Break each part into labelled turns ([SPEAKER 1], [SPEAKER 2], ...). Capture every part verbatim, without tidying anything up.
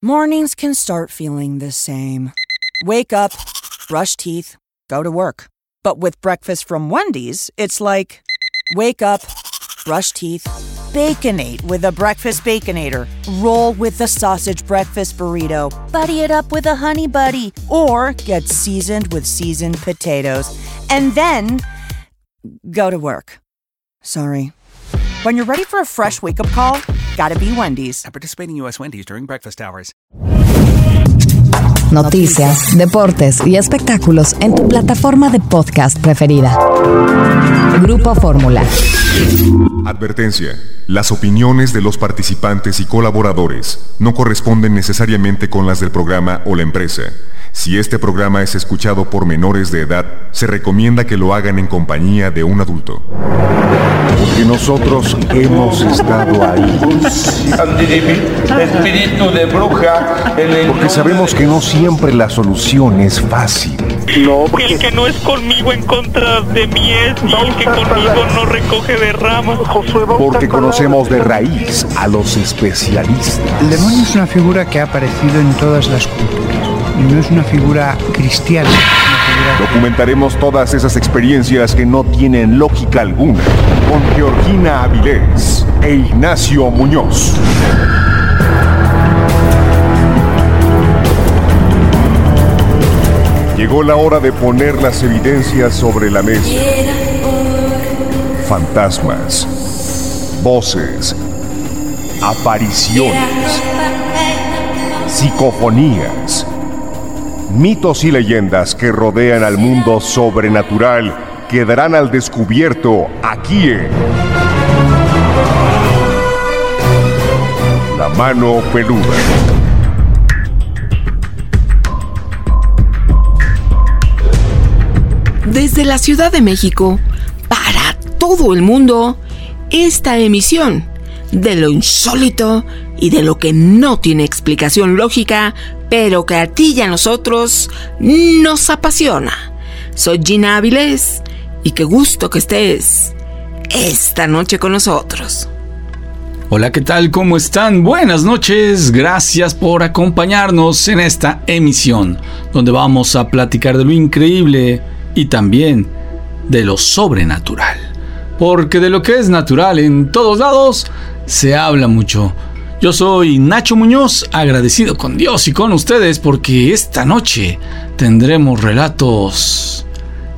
[SPEAKER 1] Mornings can start feeling the same. Wake up, brush teeth, go to work. But with breakfast from Wendy's, it's like, wake up, brush teeth, Baconate with a breakfast Baconator. Roll with the sausage breakfast burrito. Buddy it up with a honey buddy. Or get seasoned with seasoned potatoes. And then, go to work. Sorry. When you're ready for a fresh wake-up call, gotta be Wendy's.
[SPEAKER 2] At participating U S Wendy's during breakfast hours.
[SPEAKER 3] Noticias, deportes y espectáculos en tu plataforma de podcast preferida. Grupo Fórmula.
[SPEAKER 4] Advertencia. Las opiniones de los participantes y colaboradores no corresponden necesariamente con las del programa o la empresa. Si este programa es escuchado por menores de edad, se recomienda que lo hagan en compañía de un adulto.
[SPEAKER 5] Porque nosotros hemos estado ahí.
[SPEAKER 6] Espíritu de bruja.
[SPEAKER 5] Porque sabemos que no siempre la solución es fácil.
[SPEAKER 6] No,
[SPEAKER 7] porque el que no es conmigo en contra de mí es, y el que conmigo no recoge de ramas.
[SPEAKER 5] Porque conocemos de raíz a los especialistas.
[SPEAKER 8] El demonio es una figura que ha aparecido en todas las culturas. Y no es una figura cristiana. Es una figura...
[SPEAKER 5] Documentaremos todas esas experiencias que no tienen lógica alguna con Georgina Avilés e Ignacio Muñoz. Llegó la hora de poner las evidencias sobre la mesa. Fantasmas, voces, apariciones, psicofonías, mitos y leyendas que rodean al mundo sobrenatural quedarán al descubierto aquí en La Mano Peluda.
[SPEAKER 9] Desde la Ciudad de México, para todo el mundo, esta emisión de lo insólito y de lo que no tiene explicación lógica, pero que a ti y a nosotros nos apasiona. Soy Gina Avilés y qué gusto que estés esta noche con nosotros.
[SPEAKER 10] Hola, ¿qué tal? ¿Cómo están? Buenas noches, gracias por acompañarnos en esta emisión, donde vamos a platicar de lo increíble y también de lo sobrenatural. Porque de lo que es natural en todos lados se habla mucho. Yo soy Nacho Muñoz, agradecido con Dios y con ustedes porque esta noche tendremos relatos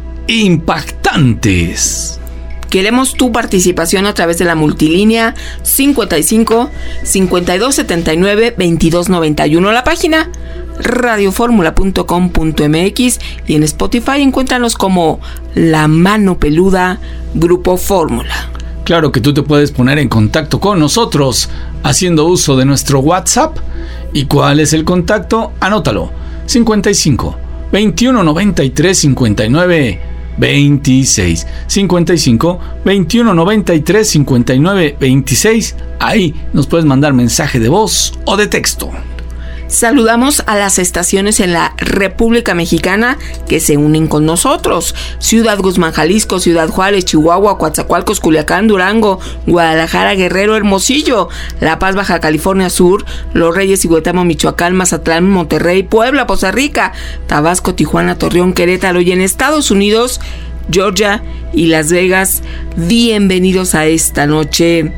[SPEAKER 10] impactantes.
[SPEAKER 9] Queremos tu participación a través de la multilínea cincuenta y cinco, cincuenta y dos setenta y nueve, veintidós noventa y uno, la página radioformula punto com punto m x y en Spotify encuéntranos como La Mano Peluda Grupo Fórmula.
[SPEAKER 10] Claro que tú te puedes poner en contacto con nosotros haciendo uso de nuestro WhatsApp. ¿Y cuál es el contacto? Anótalo: cincuenta y cinco, veintiuno noventa y tres, cincuenta y nueve, veintiséis. cincuenta y cinco, veintiuno noventa y tres, cincuenta y nueve, veintiséis. Ahí nos puedes mandar mensaje de voz o de texto.
[SPEAKER 9] Saludamos a las estaciones en la República Mexicana que se unen con nosotros: Ciudad Guzmán, Jalisco; Ciudad Juárez, Chihuahua; Coatzacoalcos, Culiacán, Durango; Guadalajara, Guerrero, Hermosillo; La Paz, Baja California Sur; Los Reyes y Huetamo, Michoacán; Mazatlán, Monterrey; Puebla, Poza Rica; Tabasco, Tijuana, Torreón, Querétaro; y en Estados Unidos, Georgia y Las Vegas. Bienvenidos a esta noche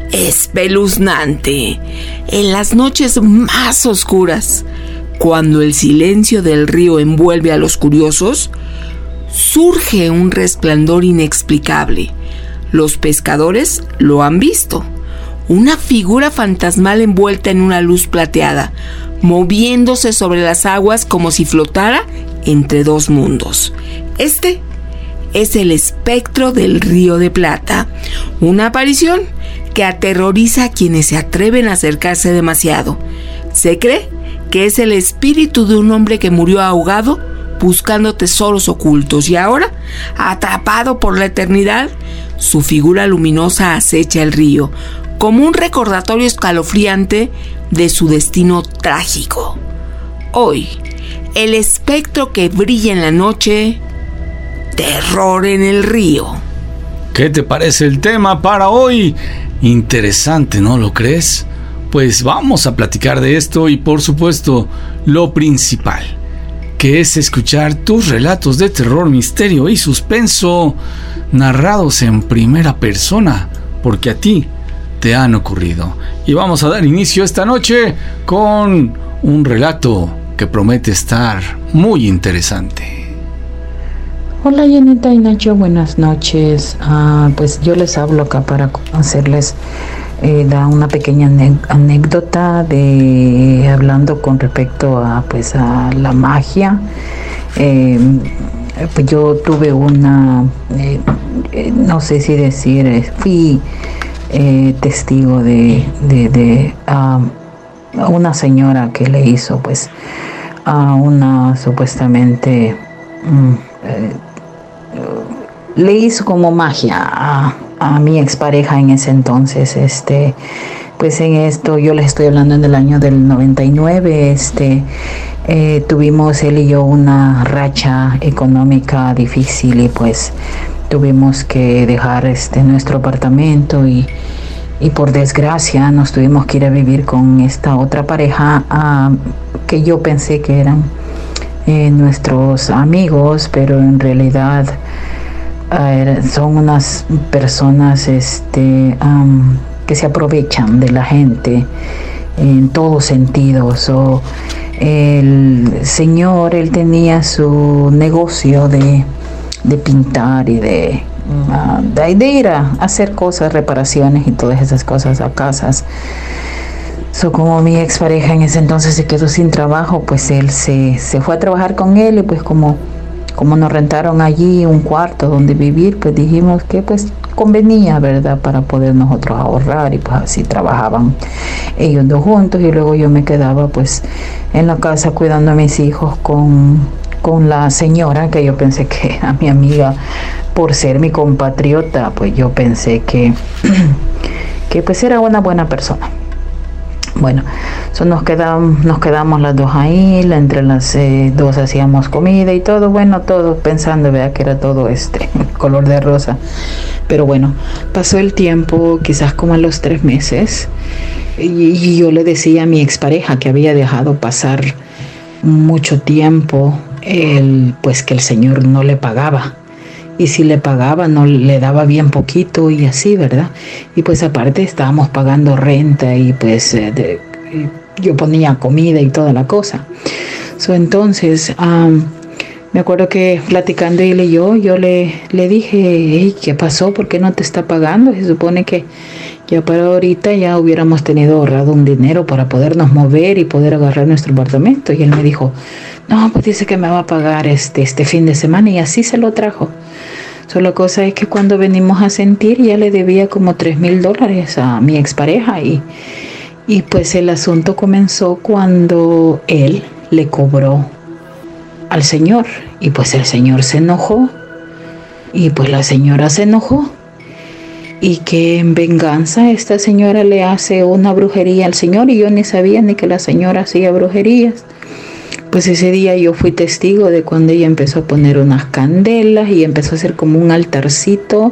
[SPEAKER 9] espeluznante. En las noches más oscuras, cuando el silencio del río envuelve a los curiosos, surge un resplandor inexplicable. Los pescadores lo han visto: una figura fantasmal envuelta en una luz plateada, moviéndose sobre las aguas como si flotara entre dos mundos. Este es el espectro del Río de Plata, una aparición que aterroriza a quienes se atreven a acercarse demasiado. Se cree que es el espíritu de un hombre que murió ahogado buscando tesoros ocultos y ahora, atrapado por la eternidad, su figura luminosa acecha el río como un recordatorio escalofriante de su destino trágico. Hoy, el espectro que brilla en la noche, terror en el río.
[SPEAKER 10] ¿Qué te parece el tema para hoy? Interesante, ¿no lo crees? pues vamos a platicar de esto y por supuesto lo principal, que es escuchar tus relatos de terror, misterio y suspenso narrados en primera persona, porque a ti te han ocurrido. Y vamos a dar inicio esta noche con un relato que promete estar muy interesante.
[SPEAKER 11] Hola Jenita y Nacho, buenas noches. Uh, pues yo les hablo acá para hacerles eh, da una pequeña anécdota de hablando con respecto a pues a la magia. Eh, pues yo tuve una, eh, eh, no sé si decir, eh, fui eh, testigo de, de, de uh, una señora que le hizo pues a una supuestamente um, eh, le hizo como magia a, a mi expareja en ese entonces. Este, pues en esto yo les estoy hablando en el año del noventa y nueve. Este, eh, tuvimos él y yo una racha económica difícil y pues tuvimos que dejar este nuestro apartamento y, y por desgracia nos tuvimos que ir a vivir con esta otra pareja uh, que yo pensé que eran eh, nuestros amigos, pero en realidad Uh, son unas personas este, um, que se aprovechan de la gente en todos sentidos. So, el señor, él tenía su negocio de, de pintar y de, uh, de, de ir a hacer cosas, reparaciones y todas esas cosas a casas. So, como mi expareja en ese entonces se quedó sin trabajo, pues él se, se fue a trabajar con él y pues como Como nos rentaron allí un cuarto donde vivir, pues dijimos que pues convenía, ¿verdad? Para poder nosotros ahorrar y pues así trabajaban ellos dos juntos y luego yo me quedaba pues en la casa cuidando a mis hijos con, con la señora que yo pensé que era mi amiga por ser mi compatriota, pues yo pensé que, que pues era una buena persona. Bueno, so nos quedamos, nos quedamos las dos ahí, entre las eh, dos hacíamos comida y todo, bueno, todo pensando, ¿verdad? Que era todo este color de rosa. Pero bueno, pasó el tiempo, quizás como a los tres meses, y, y yo le decía a mi expareja que había dejado pasar mucho tiempo, el, pues que el señor no le pagaba. Y si le pagaba, no le daba bien poquito y así, ¿verdad? Y pues aparte estábamos pagando renta y pues eh, de, yo ponía comida y toda la cosa. So, entonces, um, me acuerdo que platicando él y yo, yo le, le dije, hey, ¿qué pasó? ¿Por qué no te está pagando? Se supone que ya para ahorita ya hubiéramos tenido ahorrado un dinero para podernos mover y poder agarrar nuestro apartamento. Y él me dijo, no, pues dice que me va a pagar este, este fin de semana y así se lo trajo. So, la cosa es que cuando venimos a sentir ya le debía como tres mil dólares a mi expareja y, y pues el asunto comenzó cuando él le cobró al señor y pues el señor se enojó y pues la señora se enojó y que en venganza esta señora le hace una brujería al señor y yo ni sabía ni que la señora hacía brujerías. Pues ese día yo fui testigo de cuando ella empezó a poner unas candelas y empezó a hacer como un altarcito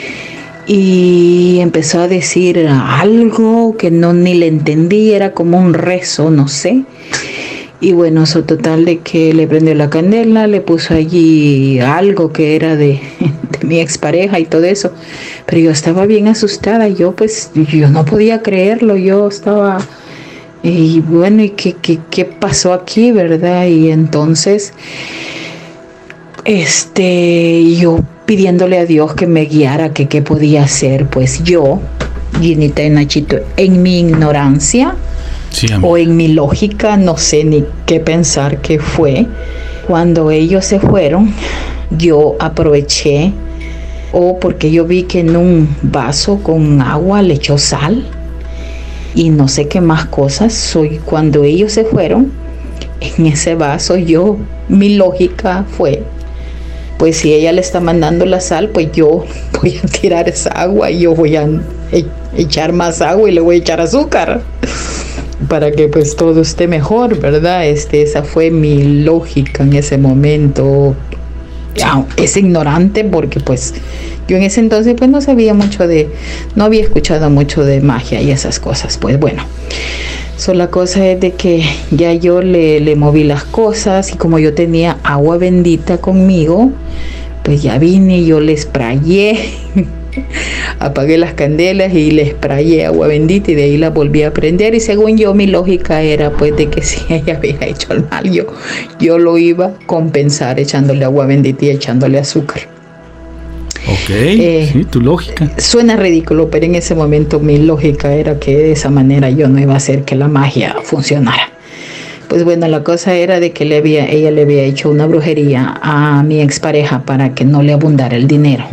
[SPEAKER 11] y empezó a decir algo que no ni le entendí, era como un rezo, no sé. Y bueno, eso total de que le prendió la candela, le puso allí algo que era de, de mi expareja y todo eso. Pero yo estaba bien asustada, yo pues yo no podía creerlo, yo estaba... Y bueno, ¿y qué, qué, qué pasó aquí, verdad? Y entonces, este, yo pidiéndole a Dios que me guiara, que qué podía hacer, pues yo, Ginita y Nachito, en mi ignorancia sí, o en mi lógica, no sé ni qué pensar que fue. Cuando ellos se fueron, yo aproveché, o porque yo vi que en un vaso con agua le echó sal. Y no sé qué más cosas. Soy cuando ellos se fueron, en ese vaso yo, mi lógica fue, pues si ella le está mandando la sal, pues yo voy a tirar esa agua y yo voy a e- echar más agua y le voy a echar azúcar para que pues todo esté mejor, ¿verdad? Este, esa fue mi lógica en ese momento. Sí. Es ignorante porque pues yo en ese entonces pues no sabía mucho de, no había escuchado mucho de magia y esas cosas. Pues bueno, so, la cosa es de que ya yo le, le moví las cosas y como yo tenía agua bendita conmigo, pues ya vine y yo le sprayé, apagué las candelas y le sprayé agua bendita y de ahí la volví a prender y según yo mi lógica era pues de que si ella había hecho el mal yo, yo lo iba a compensar echándole agua bendita y echándole azúcar.
[SPEAKER 10] Ok,
[SPEAKER 11] eh,
[SPEAKER 10] sí, tu lógica.
[SPEAKER 11] Suena ridículo, pero en ese momento mi lógica era que de esa manera yo no iba a hacer que la magia funcionara. Pues bueno, la cosa era de que le había, ella le había hecho una brujería a mi expareja para que no le abundara el dinero.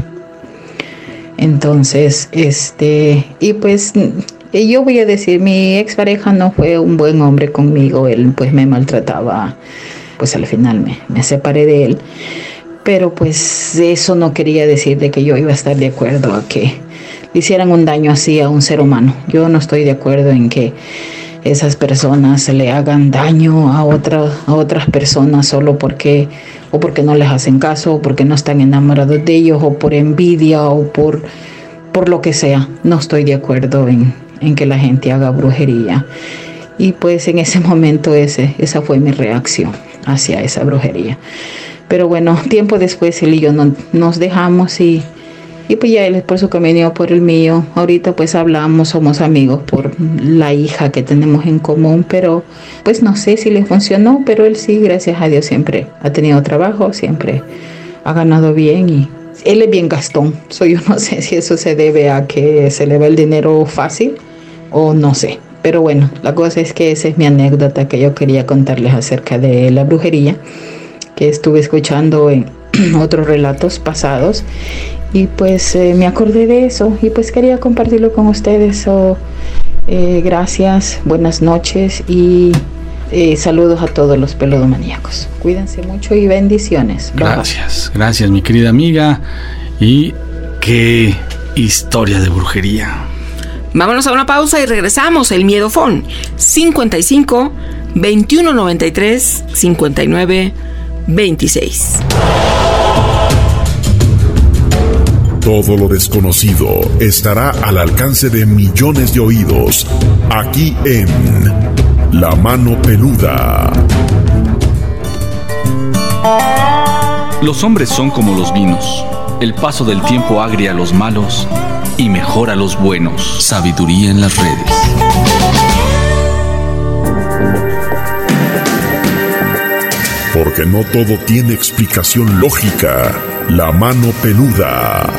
[SPEAKER 11] Entonces, este, y pues yo voy a decir, mi expareja no fue un buen hombre conmigo, él pues me maltrataba, pues al final me, me separé de él. Pero pues eso no quería decir de que yo iba a estar de acuerdo a que le hicieran un daño así a un ser humano. Yo no estoy de acuerdo en que esas personas le hagan daño a, otra, a otras personas solo porque o porque no les hacen caso o porque no están enamorados de ellos o por envidia o por, por lo que sea. No estoy de acuerdo en, en que la gente haga brujería. Y pues en ese momento ese, esa fue mi reacción hacia esa brujería. Pero bueno, tiempo después él y yo no, nos dejamos y Y pues ya él por su camino, por el mío. Ahorita pues hablamos, somos amigos por la hija que tenemos en común, pero pues no sé si le funcionó, pero él sí, gracias a Dios, siempre ha tenido trabajo, siempre ha ganado bien y él es bien gastón. So, yo no sé si eso se debe a que se le va el dinero fácil o no sé. Pero bueno, la cosa es que esa es mi anécdota que yo quería contarles acerca de la brujería, que estuve escuchando en otros relatos pasados. Y pues eh, me acordé de eso y pues quería compartirlo con ustedes. So, eh, gracias, buenas noches y eh, saludos a todos los peludomaníacos. Cuídense mucho y bendiciones. Bye.
[SPEAKER 10] Gracias, gracias mi querida amiga. Y qué historia de brujería.
[SPEAKER 9] Vámonos a una pausa y regresamos. El Miedofón cincuenta y cinco, veintiuno noventa y tres, cincuenta y nueve, veintiséis.
[SPEAKER 12] Todo lo desconocido estará al alcance de millones de oídos, aquí en La Mano Peluda.
[SPEAKER 2] Los hombres son como los vinos. El paso del tiempo agria a los malos y mejora a los buenos. Sabiduría en las redes.
[SPEAKER 12] Porque no todo tiene explicación lógica. La Mano Peluda.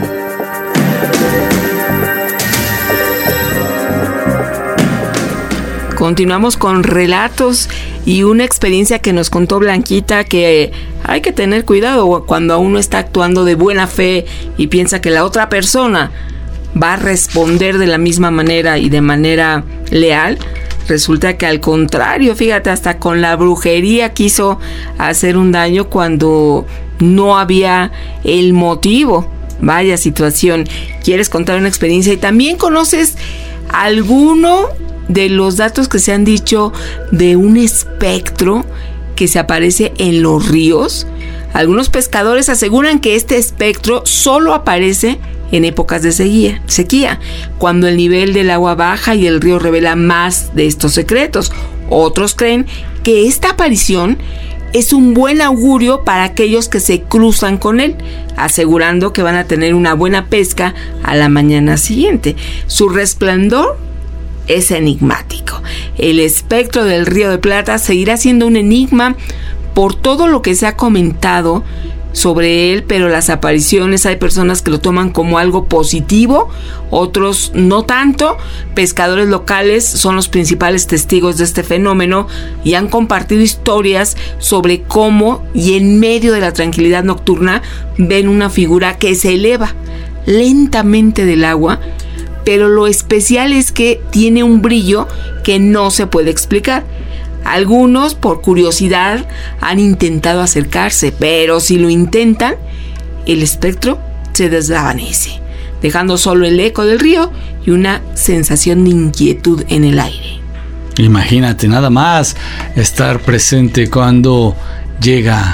[SPEAKER 9] Continuamos con relatos y una experiencia que nos contó Blanquita, que hay que tener cuidado cuando uno está actuando de buena fe y piensa que la otra persona va a responder de la misma manera y de manera leal. Resulta que al contrario, fíjate, hasta con la brujería quiso hacer un daño cuando no había el motivo. Vaya situación. ¿Quieres contar una experiencia? Y también conoces alguno de los datos que se han dicho de un espectro que se aparece en los ríos. Algunos pescadores aseguran que este espectro solo aparece en épocas de sequía, sequía, cuando el nivel del agua baja y el río revela más de estos secretos. Otros creen que esta aparición es un buen augurio para aquellos que se cruzan con él, asegurando que van a tener una buena pesca a la mañana siguiente. Su resplandor es enigmático. El espectro del Río de Plata seguirá siendo un enigma por todo lo que se ha comentado sobre él, pero las apariciones hay personas que lo toman como algo positivo, otros no tanto. Pescadores locales son los principales testigos de este fenómeno y han compartido historias sobre cómo y en medio de la tranquilidad nocturna ven una figura que se eleva lentamente del agua, pero lo especial es que tiene un brillo que no se puede explicar. Algunos, por curiosidad, han intentado acercarse, pero si lo intentan, el espectro se desvanece, dejando solo el eco del río y una sensación de inquietud en el aire.
[SPEAKER 10] Imagínate nada más estar presente cuando llega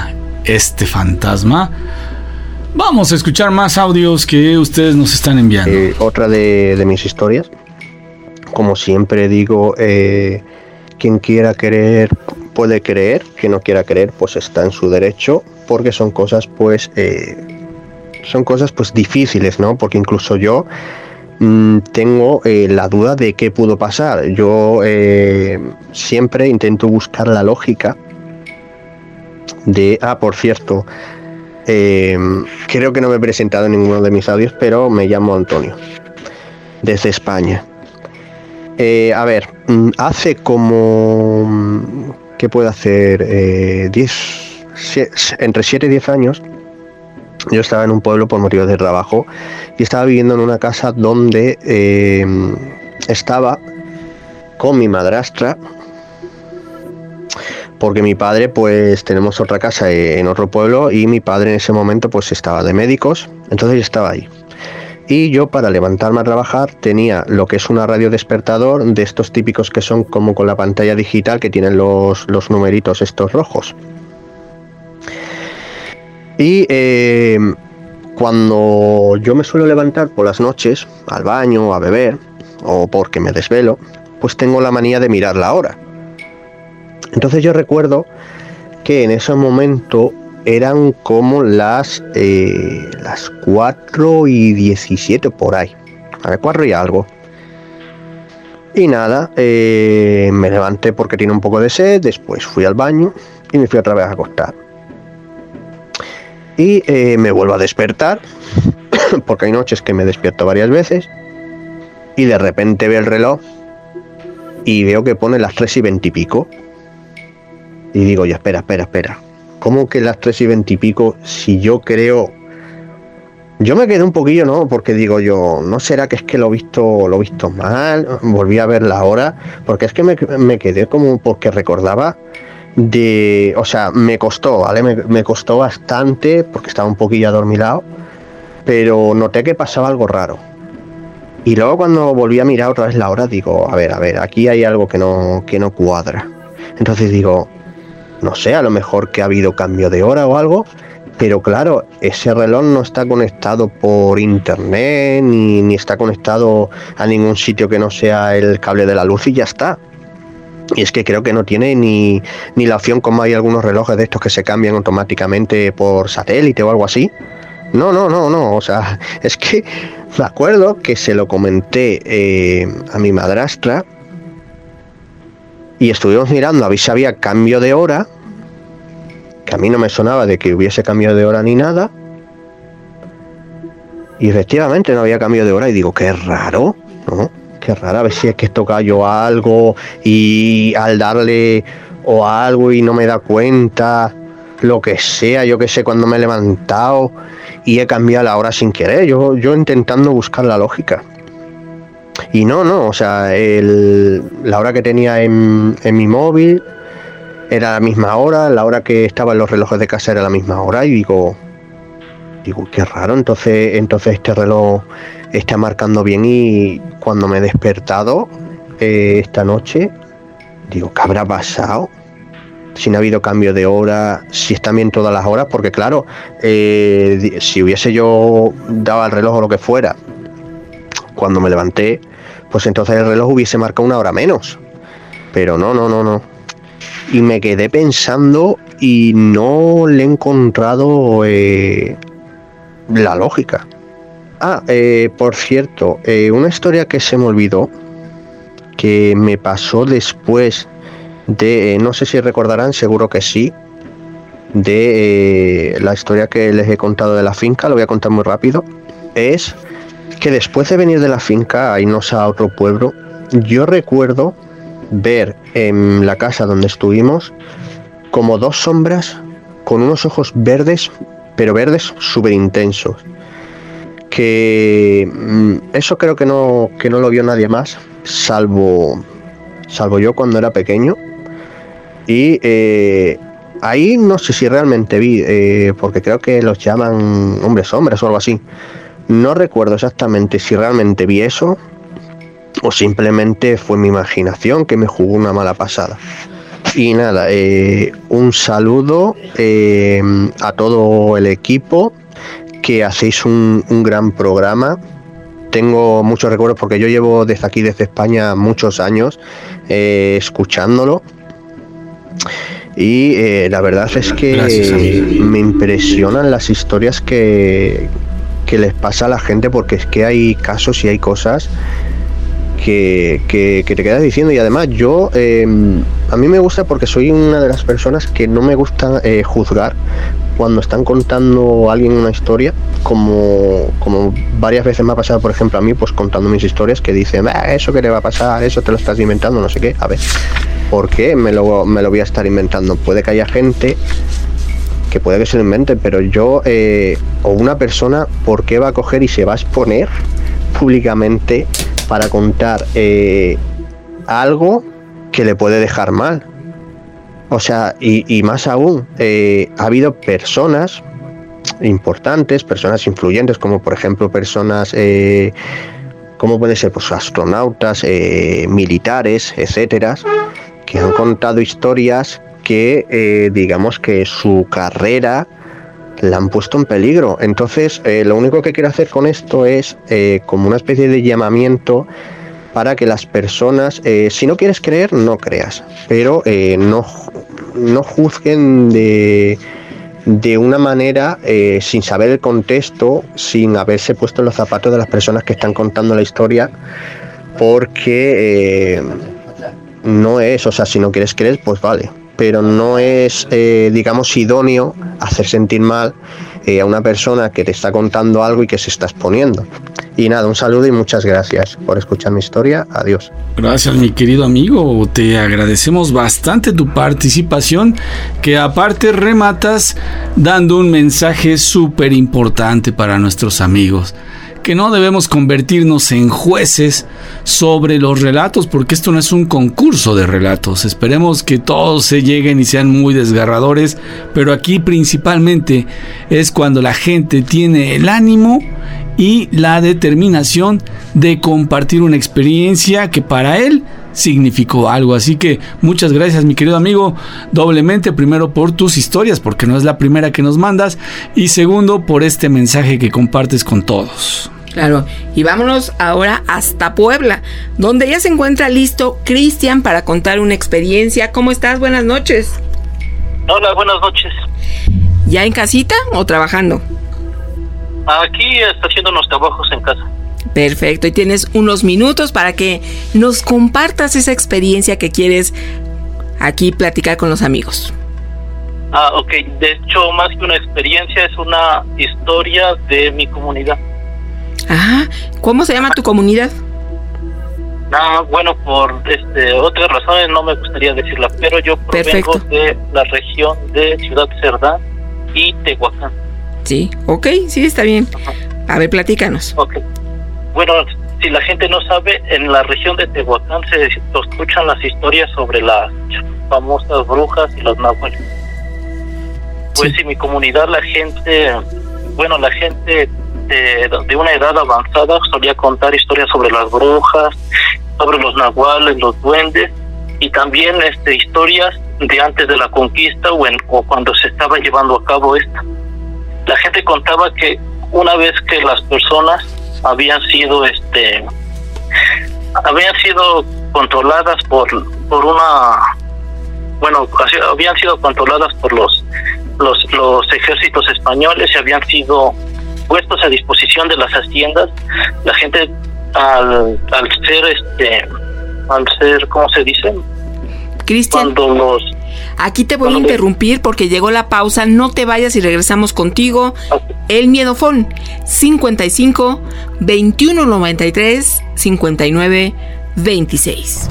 [SPEAKER 10] este fantasma? Vamos a escuchar más audios que ustedes nos están enviando.
[SPEAKER 13] Eh, otra de, de mis historias, como siempre digo, eh, quien quiera creer puede creer, quien no quiera creer pues está en su derecho, porque son cosas pues eh, son cosas pues difíciles, ¿no? Porque incluso yo mmm, tengo eh, la duda de qué pudo pasar. Yo eh, siempre intento buscar la lógica de, ah, por cierto, eh, creo que no me he presentado en ninguno de mis audios, pero me llamo Antonio, desde España. Eh, a ver, hace como, ¿qué puedo hacer? Eh, diez, entre siete y diez años, yo estaba en un pueblo por motivos de trabajo y estaba viviendo en una casa donde eh, estaba con mi madrastra, porque mi padre, pues tenemos otra casa en otro pueblo y mi padre en ese momento pues estaba de médicos, entonces yo estaba ahí. Y yo, para levantarme a trabajar, tenía lo que es una radio despertador, de estos típicos que son como con la pantalla digital, que tienen los, los numeritos estos rojos. Y eh, cuando yo me suelo levantar por las noches, al baño, a beber, o porque me desvelo, pues tengo la manía de mirar la hora. Entonces yo recuerdo que en ese momento eran como las eh, las cuatro y diecisiete por ahí, a ver, cuatro y algo. Y nada, eh, me levanté porque tenía un poco de sed, después fui al baño y me fui otra vez a acostar. Y eh, me vuelvo a despertar, porque hay noches que me despierto varias veces, y de repente veo el reloj y veo que pone las tres y veinte y pico. Y digo yo, espera, espera, espera. ¿Cómo que las tres y veinte y pico? Si yo creo... Yo me quedé un poquillo, ¿no? Porque digo yo, ¿no será que es que lo he visto, lo he visto mal? Volví a ver la hora, porque es que me, me quedé como porque recordaba de... O sea, me costó, ¿vale? Me, me costó bastante, porque estaba un poquillo adormilado, pero noté que pasaba algo raro. Y luego cuando volví a mirar otra vez la hora, digo, a ver, a ver, aquí hay algo que no, que no cuadra. Entonces digo... No sé, a lo mejor que ha habido cambio de hora o algo, pero claro, ese reloj no está conectado por internet, ni, ni está conectado a ningún sitio que no sea el cable de la luz y ya está. Y es que creo que no tiene ni, ni la opción, como hay algunos relojes de estos que se cambian automáticamente por satélite o algo así. No, no, no, no, o sea, es que me acuerdo que se lo comenté eh, a mi madrastra, y estuvimos mirando a ver si había cambio de hora, que a mí no me sonaba de que hubiese cambio de hora ni nada. Y efectivamente no había cambio de hora y digo, qué raro, ¿no? Qué raro, a ver si es que toca yo algo y al darle o algo y no me da cuenta, lo que sea, yo que sé, cuando me he levantado y he cambiado la hora sin querer, yo, yo intentando buscar la lógica. Y no, no, o sea, el, la hora que tenía en, en mi móvil era la misma hora, la hora que estaba en los relojes de casa era la misma hora, y digo, digo, qué raro, entonces, entonces este reloj está marcando bien, y cuando me he despertado eh, esta noche, digo, ¿qué habrá pasado? Si no ha habido cambio de hora, si están bien todas las horas, porque claro, eh, si hubiese yo dado el reloj o lo que fuera, cuando me levanté, pues entonces el reloj hubiese marcado una hora menos. Pero no, no, no, no. Y me quedé pensando y no le he encontrado eh, la lógica. Ah, eh, por cierto, eh, una historia que se me olvidó, que me pasó después de, eh, no sé si recordarán, seguro que sí, de eh, la historia que les he contado de la finca, lo voy a contar muy rápido. Es que después de venir de la finca a irnos a otro pueblo, yo recuerdo ver en la casa donde estuvimos como dos sombras con unos ojos verdes, pero verdes súper intensos, que mmm, eso creo que no, que no lo vio nadie más, salvo, salvo yo cuando era pequeño. Y eh, ahí no sé si realmente vi, eh, porque creo que los llaman hombres sombras o algo así. No recuerdo exactamente si realmente vi eso o simplemente fue mi imaginación que me jugó una mala pasada. Y nada, eh, un saludo eh, a todo el equipo, que hacéis un, un gran programa. Tengo muchos recuerdos porque yo llevo desde aquí, desde España, muchos años eh, escuchándolo. Y eh, la verdad es que Gracias, me impresionan las historias que, que les pasa a la gente, porque es que hay casos y hay cosas que, que, que te quedas diciendo. Y además yo, eh, a mí me gusta porque soy una de las personas que no me gusta eh, juzgar cuando están contando a alguien una historia, como, como varias veces me ha pasado, por ejemplo, a mí, pues contando mis historias, que dicen, ah, eso que le va a pasar, eso te lo estás inventando, no sé qué. A ver, ¿por qué me lo, me lo voy a estar inventando? Puede que haya gente que puede que se lo invente, pero yo, eh, o una persona, ¿por qué va a coger y se va a exponer públicamente para contar eh, algo que le puede dejar mal? O sea, y, y más aún, eh, ha habido personas importantes, personas influyentes, como por ejemplo personas, eh, ¿cómo puede ser? Pues astronautas, eh, militares, etcétera, que han contado historias que, eh, digamos que su carrera la han puesto en peligro. Entonces, eh, lo único que quiero hacer con esto es eh, como una especie de llamamiento para que las personas, eh, si no quieres creer, no creas, pero eh, no, no juzguen de, de una manera eh, sin saber el contexto, sin haberse puesto en los zapatos de las personas que están contando la historia, porque eh, no es, o sea, si no quieres creer, pues vale, pero no es, eh, digamos, idóneo hacer sentir mal eh, a una persona que te está contando algo y que se está exponiendo. Y nada, un saludo y muchas gracias por escuchar mi historia. Adiós.
[SPEAKER 10] Gracias, mi querido amigo. Te agradecemos bastante tu participación, que aparte rematas dando un mensaje súper importante para nuestros amigos, que no debemos convertirnos en jueces sobre los relatos, porque esto no es un concurso de relatos. Esperemos que todos se lleguen y sean muy desgarradores, pero aquí principalmente es cuando la gente tiene el ánimo y la determinación de compartir una experiencia que para él significó algo. Así que muchas gracias, mi querido amigo, doblemente, primero por tus historias, porque no es la primera que nos mandas, y segundo por este mensaje que compartes con todos.
[SPEAKER 9] Claro, y vámonos ahora hasta Puebla, donde ya se encuentra listo Cristian para contar una experiencia. ¿Cómo estás? Buenas noches.
[SPEAKER 14] Hola, buenas noches.
[SPEAKER 9] ¿Ya en casita o trabajando?
[SPEAKER 14] Aquí está haciendo unos trabajos en casa.
[SPEAKER 9] Perfecto, y tienes unos minutos para que nos compartas esa experiencia que quieres aquí platicar con los amigos.
[SPEAKER 14] Ah, ok. De hecho, más que una experiencia, es una historia de mi comunidad.
[SPEAKER 9] Ah, ¿cómo se llama tu comunidad?
[SPEAKER 14] Ah, bueno, por este, otras razones no me gustaría decirla, pero yo provengo Perfecto. de la región de Ciudad Cerdán y Tehuacán.
[SPEAKER 9] Sí, ok, sí, está bien. A ver, platícanos.
[SPEAKER 14] Ok. Bueno, si la gente no sabe, en la región de Tehuacán se escuchan las historias sobre las famosas brujas y los nahuales. Pues sí. En mi comunidad la gente, bueno, la gente de, de una edad avanzada solía contar historias sobre las brujas, sobre los nahuales, los duendes, y también este historias de antes de la conquista o, en, o cuando se estaba llevando a cabo esta. La gente contaba que una vez que las personas habían sido este habían sido controladas por por una bueno habían sido controladas por los los los ejércitos españoles y habían sido puestos a disposición de las haciendas. La gente al al ser este al ser ¿cómo se dice?
[SPEAKER 9] Cristian,
[SPEAKER 14] cuando los
[SPEAKER 9] aquí te voy a interrumpir porque llegó la pausa. No te vayas y regresamos contigo. Okay. El Miedofón cincuenta y cinco, veintiuno noventa y tres, cincuenta y nueve, veintiséis.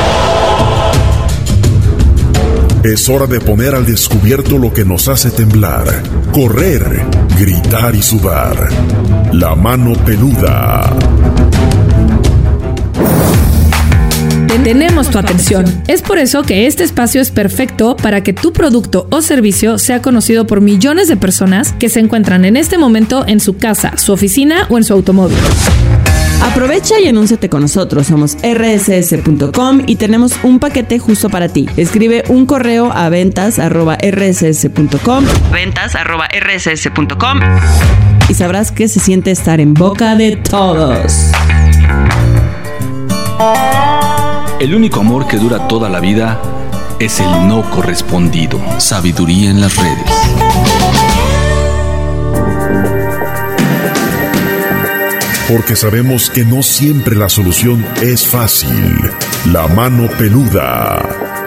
[SPEAKER 12] Es hora de poner al descubierto lo que nos hace temblar, correr, gritar y sudar. La mano peluda.
[SPEAKER 15] Tenemos tu atención. Es por eso que este espacio es perfecto para que tu producto o servicio sea conocido por millones de personas que se encuentran en este momento en su casa, su oficina o en su automóvil.
[SPEAKER 16] Aprovecha y anúnciate con nosotros. Somos erre ese ese punto com y tenemos un paquete justo para ti. Escribe un correo a ventas arroba erre ese ese punto com, ventas arroba erre ese ese punto com, y sabrás que se siente estar en boca de todos.
[SPEAKER 2] El único amor que dura toda la vida es el no correspondido. Sabiduría en las redes.
[SPEAKER 12] Porque sabemos que no siempre la solución es fácil. La mano peluda.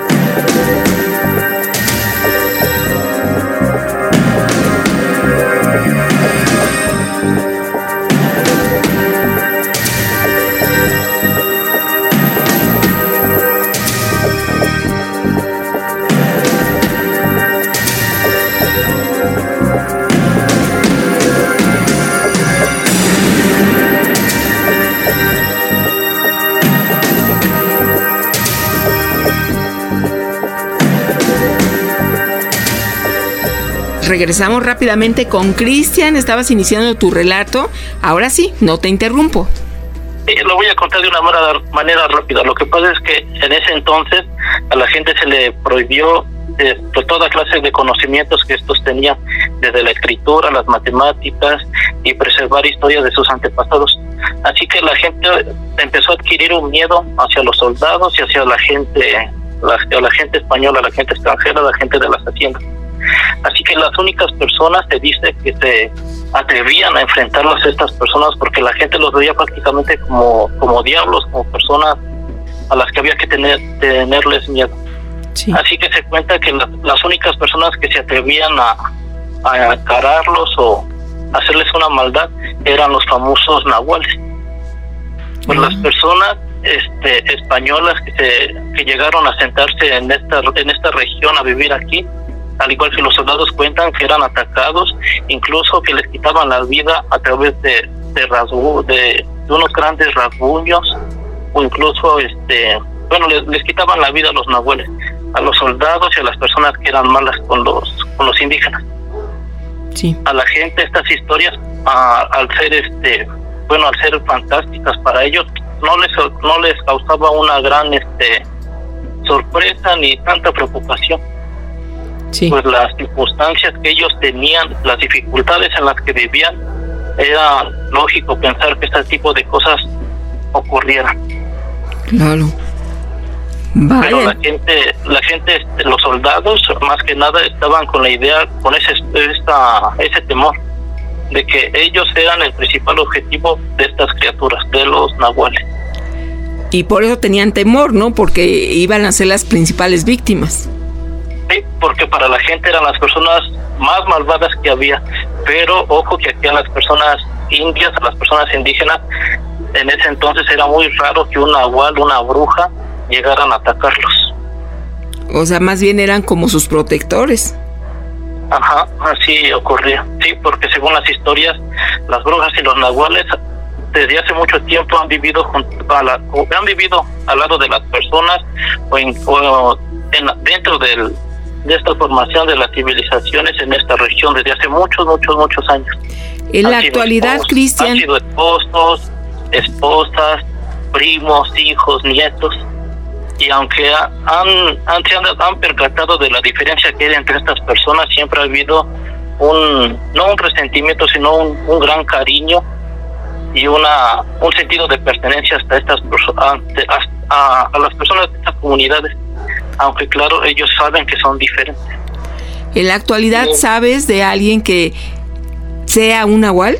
[SPEAKER 9] Regresamos rápidamente con Cristian. Estabas iniciando tu relato. Ahora sí, no te interrumpo.
[SPEAKER 14] Sí, lo voy a contar de una manera, manera rápida. Lo que pasa es que en ese entonces a la gente se le prohibió eh, pues, toda clase de conocimientos que estos tenían, desde la escritura, las matemáticas y preservar historias de sus antepasados. Así que la gente empezó a adquirir un miedo hacia los soldados y hacia la gente, la, hacia la gente española, la gente extranjera, la gente de las haciendas. Así que las únicas personas, te dice, que se atrevían a enfrentarlas a estas personas, porque la gente los veía prácticamente como, como diablos, como personas a las que había que tener tenerles miedo. Sí. Así que se cuenta que la, las únicas personas que se atrevían a, a encararlos o hacerles una maldad eran los famosos nahuales. Pues uh-huh. Las personas este, españolas que, se, que llegaron a sentarse en esta, en esta región, a vivir aquí, al igual que los soldados, cuentan que eran atacados, incluso que les quitaban la vida a través de de, rasgu, de, de unos grandes rasguños, o incluso este bueno les, les quitaban la vida a los nahuales, a los soldados y a las personas que eran malas con los con los indígenas. Sí. A la gente estas historias, a, al ser este bueno al ser fantásticas para ellos, no les no les causaba una gran este sorpresa ni tanta preocupación. Sí. Pues las circunstancias que ellos tenían, las dificultades en las que vivían, era lógico pensar que este tipo de cosas ocurrieran.
[SPEAKER 9] Claro.
[SPEAKER 14] Vale. Pero la gente, la gente, los soldados, más que nada, estaban con la idea, con ese, esta, ese temor de que ellos eran el principal objetivo de estas criaturas, de los nahuales.
[SPEAKER 9] Y por eso tenían temor, ¿no? Porque iban a ser las principales víctimas.
[SPEAKER 14] Sí, porque para la gente eran las personas más malvadas que había, pero ojo que aquí a las personas indias, a las personas indígenas, en ese entonces era muy raro que un nahual, una bruja, llegaran a atacarlos.
[SPEAKER 9] O sea, más bien eran como sus protectores.
[SPEAKER 14] Ajá, así ocurría. Sí, porque según las historias, las brujas y los nahuales desde hace mucho tiempo han vivido junto a la, han vivido al lado de las personas o, en, o en, dentro del de esta formación de las civilizaciones en esta región desde hace muchos, muchos, muchos años.
[SPEAKER 9] En la actualidad, Cristian,
[SPEAKER 14] han sido esposos, esposas, primos, hijos, nietos, y aunque han, han, se han, han percatado de la diferencia que hay entre estas personas, siempre ha habido un, no un resentimiento, sino un, un gran cariño y una un sentido de pertenencia hasta estas a, a, a las personas de estas comunidades, aunque claro, ellos saben que son diferentes.
[SPEAKER 9] En la actualidad, sí. ¿Sabes de alguien que sea un nahual?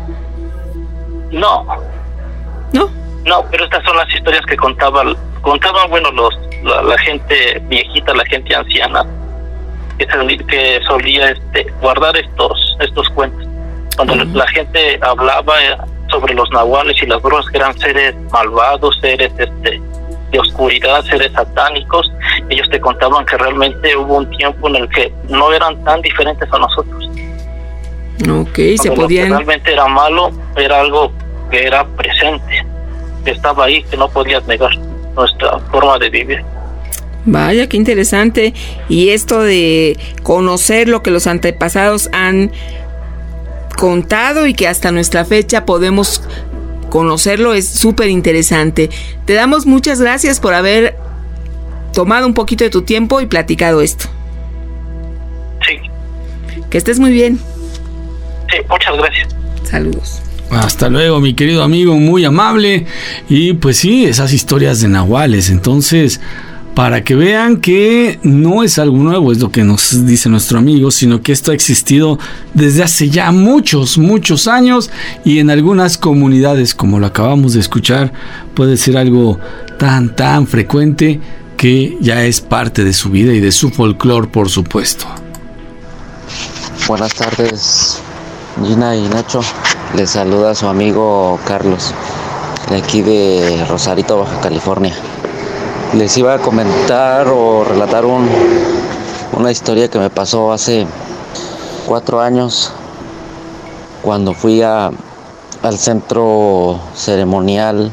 [SPEAKER 14] No.
[SPEAKER 9] ¿No?
[SPEAKER 14] No, pero estas son las historias que contaban, contaban bueno, los la, la gente viejita, la gente anciana, que, que solía este, guardar estos estos cuentos. Cuando uh-huh. la gente hablaba sobre los nahuales y las brujas, que eran seres malvados, seres este de oscuridad, seres satánicos, ellos te contaban que realmente hubo un tiempo en el que no eran tan diferentes a nosotros.
[SPEAKER 9] Ok, se podían...
[SPEAKER 14] Lo que realmente era malo era algo que era presente, que estaba ahí, que no podías negar, nuestra forma de vivir.
[SPEAKER 9] Vaya, qué interesante. Y esto de conocer lo que los antepasados han contado y que hasta nuestra fecha podemos conocerlo es súper interesante. Te damos muchas gracias por haber tomado un poquito de tu tiempo y platicado esto.
[SPEAKER 14] Sí.
[SPEAKER 9] Que estés muy bien.
[SPEAKER 14] Sí, muchas gracias.
[SPEAKER 9] Saludos.
[SPEAKER 10] Hasta luego, mi querido amigo, muy amable. Y pues sí, esas historias de nahuales. Entonces, para que vean que no es algo nuevo, es lo que nos dice nuestro amigo, sino que esto ha existido desde hace ya muchos, muchos años, y en algunas comunidades, como lo acabamos de escuchar, puede ser algo tan, tan frecuente que ya es parte de su vida y de su folclore, por supuesto.
[SPEAKER 17] Buenas tardes, Gina y Nacho. Les saluda a su amigo Carlos, de aquí de Rosarito, Baja California. Les iba a comentar o relatar un, una historia que me pasó hace cuatro años cuando fui a, al centro ceremonial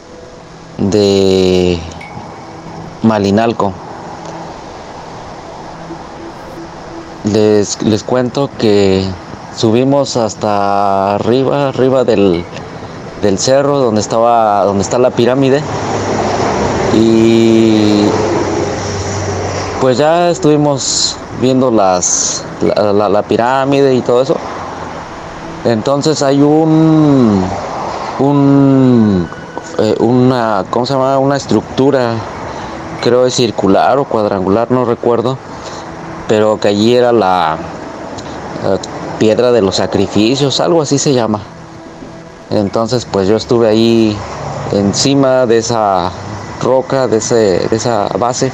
[SPEAKER 17] de Malinalco. Les, les cuento que subimos hasta arriba, arriba del, del cerro donde estaba, donde está la pirámide. Y pues ya estuvimos viendo las la, la, la pirámide y todo eso. Entonces hay un un eh, una ¿cómo se llama? Una estructura, creo es circular o cuadrangular, no recuerdo, pero que allí era la eh, piedra de los sacrificios, algo así se llama. Entonces pues yo estuve ahí encima de esa roca, de, ese, de esa base,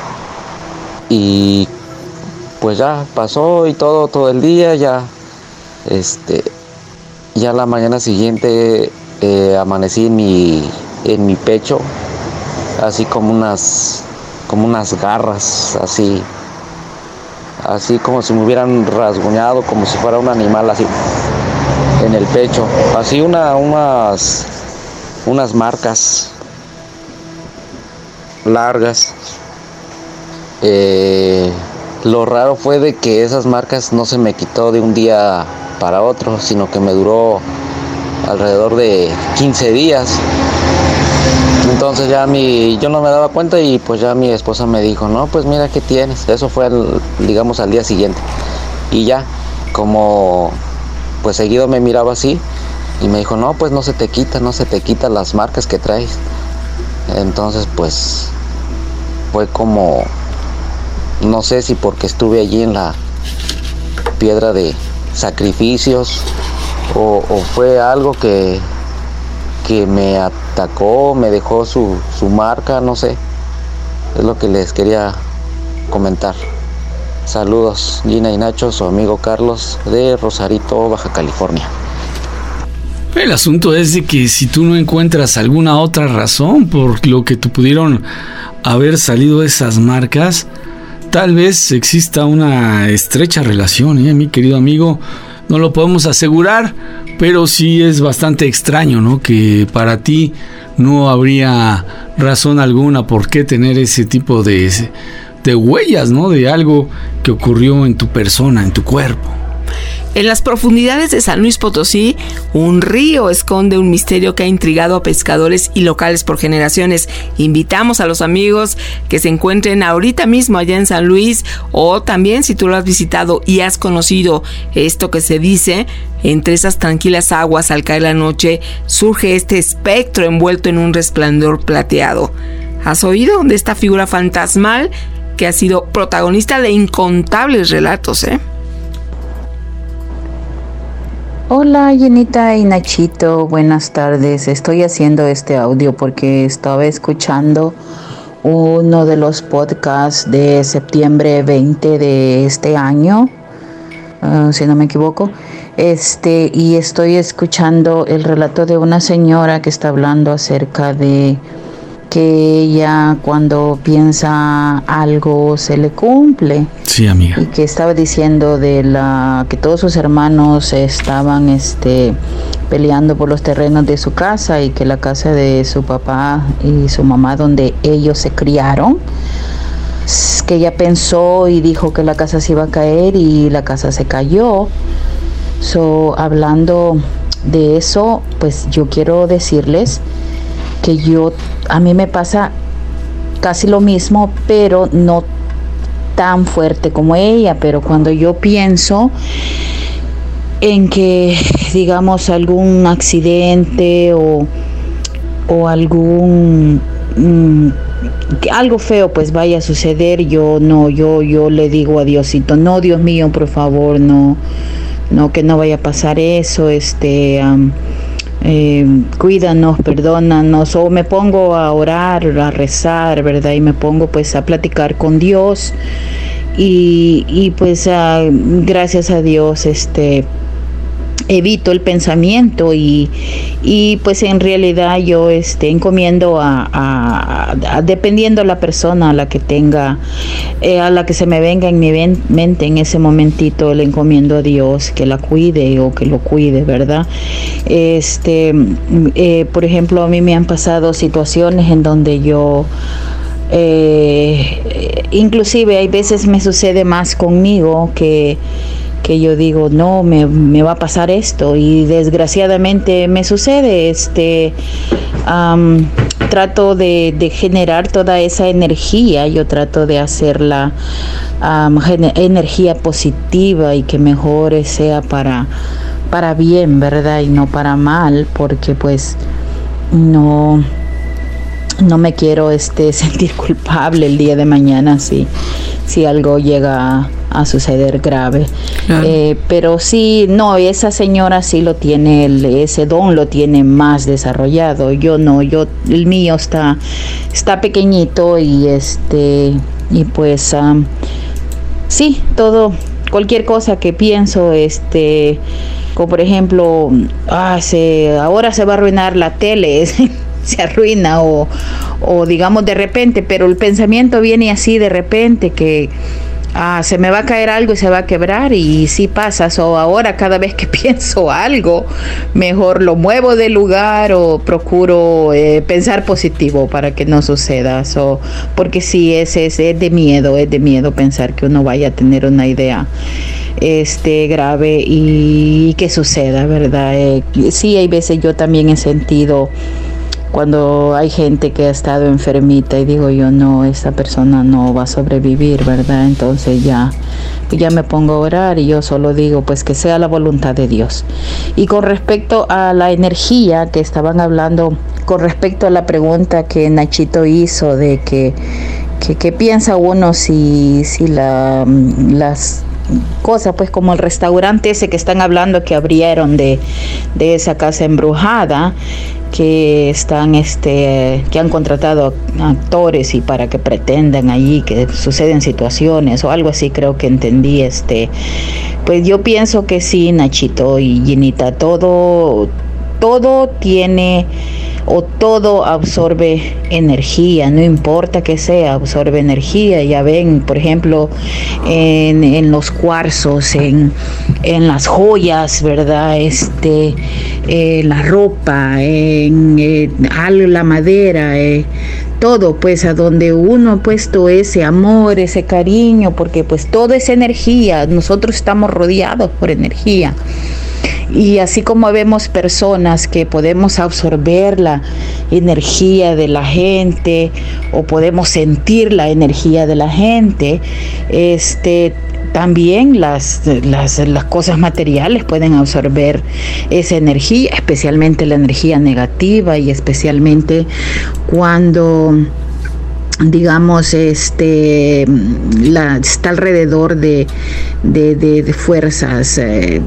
[SPEAKER 17] y pues ya pasó y todo, todo el día, ya este ya la mañana siguiente eh, amanecí en mi, en mi pecho, así como unas como unas garras, así así como si me hubieran rasguñado, como si fuera un animal, así en el pecho, así una, unas unas marcas largas. Eh, lo raro fue de que esas marcas no se me quitó de un día para otro, sino que me duró alrededor de quince días. Entonces ya mi, yo no me daba cuenta y pues ya mi esposa me dijo, no, pues mira qué tienes. Eso fue, el, digamos, al día siguiente. Y ya, como pues seguido me miraba así y me dijo, no, pues no se te quita, no se te quitan las marcas que traes. Entonces pues fue como, no sé si porque estuve allí en la piedra de sacrificios o, o fue algo que, que me atacó, me dejó su, su marca, no sé. Es lo que les quería comentar. Saludos, Gina y Nacho, su amigo Carlos de Rosarito, Baja California.
[SPEAKER 10] El asunto es de que si tú no encuentras alguna otra razón por lo que te pudieron haber salido esas marcas, tal vez exista una estrecha relación, ¿eh, mi querido amigo? No lo podemos asegurar, pero sí es bastante extraño, ¿no? Que para ti no habría razón alguna por qué tener ese tipo de, de huellas, ¿no? De algo que ocurrió en tu persona, en tu cuerpo.
[SPEAKER 9] En las profundidades de San Luis Potosí, un río esconde un misterio que ha intrigado a pescadores y locales por generaciones. Invitamos a los amigos que se encuentren ahorita mismo allá en San Luis, o también si tú lo has visitado y has conocido esto que se dice, entre esas tranquilas aguas al caer la noche surge este espectro envuelto en un resplandor plateado. ¿Has oído de esta figura fantasmal que ha sido protagonista de incontables relatos, eh?
[SPEAKER 11] Hola Jenita y Nachito, buenas tardes. Estoy haciendo este audio porque estaba escuchando uno de los podcasts de septiembre veinte de este año, uh, si no me equivoco, este, y estoy escuchando el relato de una señora que está hablando acerca de que ella cuando piensa algo se le cumple.
[SPEAKER 10] Sí, amiga.
[SPEAKER 11] Y que estaba diciendo de la que todos sus hermanos estaban este peleando por los terrenos de su casa y que la casa de su papá y su mamá donde ellos se criaron, que ella pensó y dijo que la casa se iba a caer y la casa se cayó. So, hablando de eso, pues yo quiero decirles que yo, a mí me pasa casi lo mismo, pero no tan fuerte como ella. Pero cuando yo pienso en que, digamos, algún accidente o, o algún mmm, que algo feo pues vaya a suceder, yo no, yo, yo le digo a Diosito, no, Dios mío, por favor, no, no, que no vaya a pasar eso, este, um, eh, cuídanos, perdónanos, o me pongo a orar, a rezar, ¿verdad? Y me pongo pues a platicar con Dios y, y pues uh, gracias a Dios, este, evito el pensamiento y, y pues en realidad yo este, encomiendo a, a, a dependiendo la persona a la que tenga, eh, a la que se me venga en mi mente en ese momentito, le encomiendo a Dios que la cuide o que lo cuide, ¿verdad? Este, eh, por ejemplo, a mí me han pasado situaciones en donde yo eh, inclusive hay veces me sucede más conmigo que que yo digo, no, me, me va a pasar esto, y desgraciadamente me sucede. Este, um, trato de, de generar toda esa energía, yo trato de hacerla um, energía positiva y que mejor sea para, para bien, ¿verdad? Y no para mal, porque pues no... no me quiero este, sentir culpable el día de mañana si, si algo llega a, a suceder grave. Claro. Eh, pero sí, no, esa señora sí lo tiene, el, ese don lo tiene más desarrollado. Yo no, yo el mío está, está pequeñito y este y pues um, sí, todo, cualquier cosa que pienso, este, como por ejemplo, ah, se, ahora se va a arruinar la tele. Se arruina o, o digamos de repente, pero el pensamiento viene así de repente que ah, se me va a caer algo y se va a quebrar, y sí pasa. O ahora cada vez que pienso algo, mejor lo muevo del lugar o procuro eh, pensar positivo para que no suceda. So, porque sí, es, es, es de miedo, es de miedo pensar que uno vaya a tener una idea este grave y que suceda, ¿verdad? Eh, sí, hay veces yo también he sentido cuando hay gente que ha estado enfermita y digo yo, no, esa persona no va a sobrevivir, ¿verdad? Entonces ya, ya me pongo a orar y yo solo digo pues que sea la voluntad de Dios. Y con respecto a la energía que estaban hablando, con respecto a la pregunta que Nachito hizo de que que, que piensa uno si, si la, las cosas, pues como el restaurante ese que están hablando que abrieron de, de esa casa embrujada, que están este que han contratado actores y para que pretendan allí que suceden situaciones o algo así, creo que entendí. Este pues yo pienso que sí, Nachito y Ginita, todo todo tiene o todo absorbe energía, no importa que sea, absorbe energía. Ya ven, por ejemplo, en, en los cuarzos, en, en las joyas, ¿verdad? Este, eh, la ropa, en eh, la madera, eh, todo, pues a donde uno ha puesto ese amor, ese cariño, porque pues todo es energía, nosotros estamos rodeados por energía. Y así como vemos personas que podemos absorber la energía de la gente o podemos sentir la energía de la gente, este, también las, las, las cosas materiales pueden absorber esa energía, especialmente la energía negativa, y especialmente cuando digamos este la, está alrededor de, de, de, de fuerzas eh,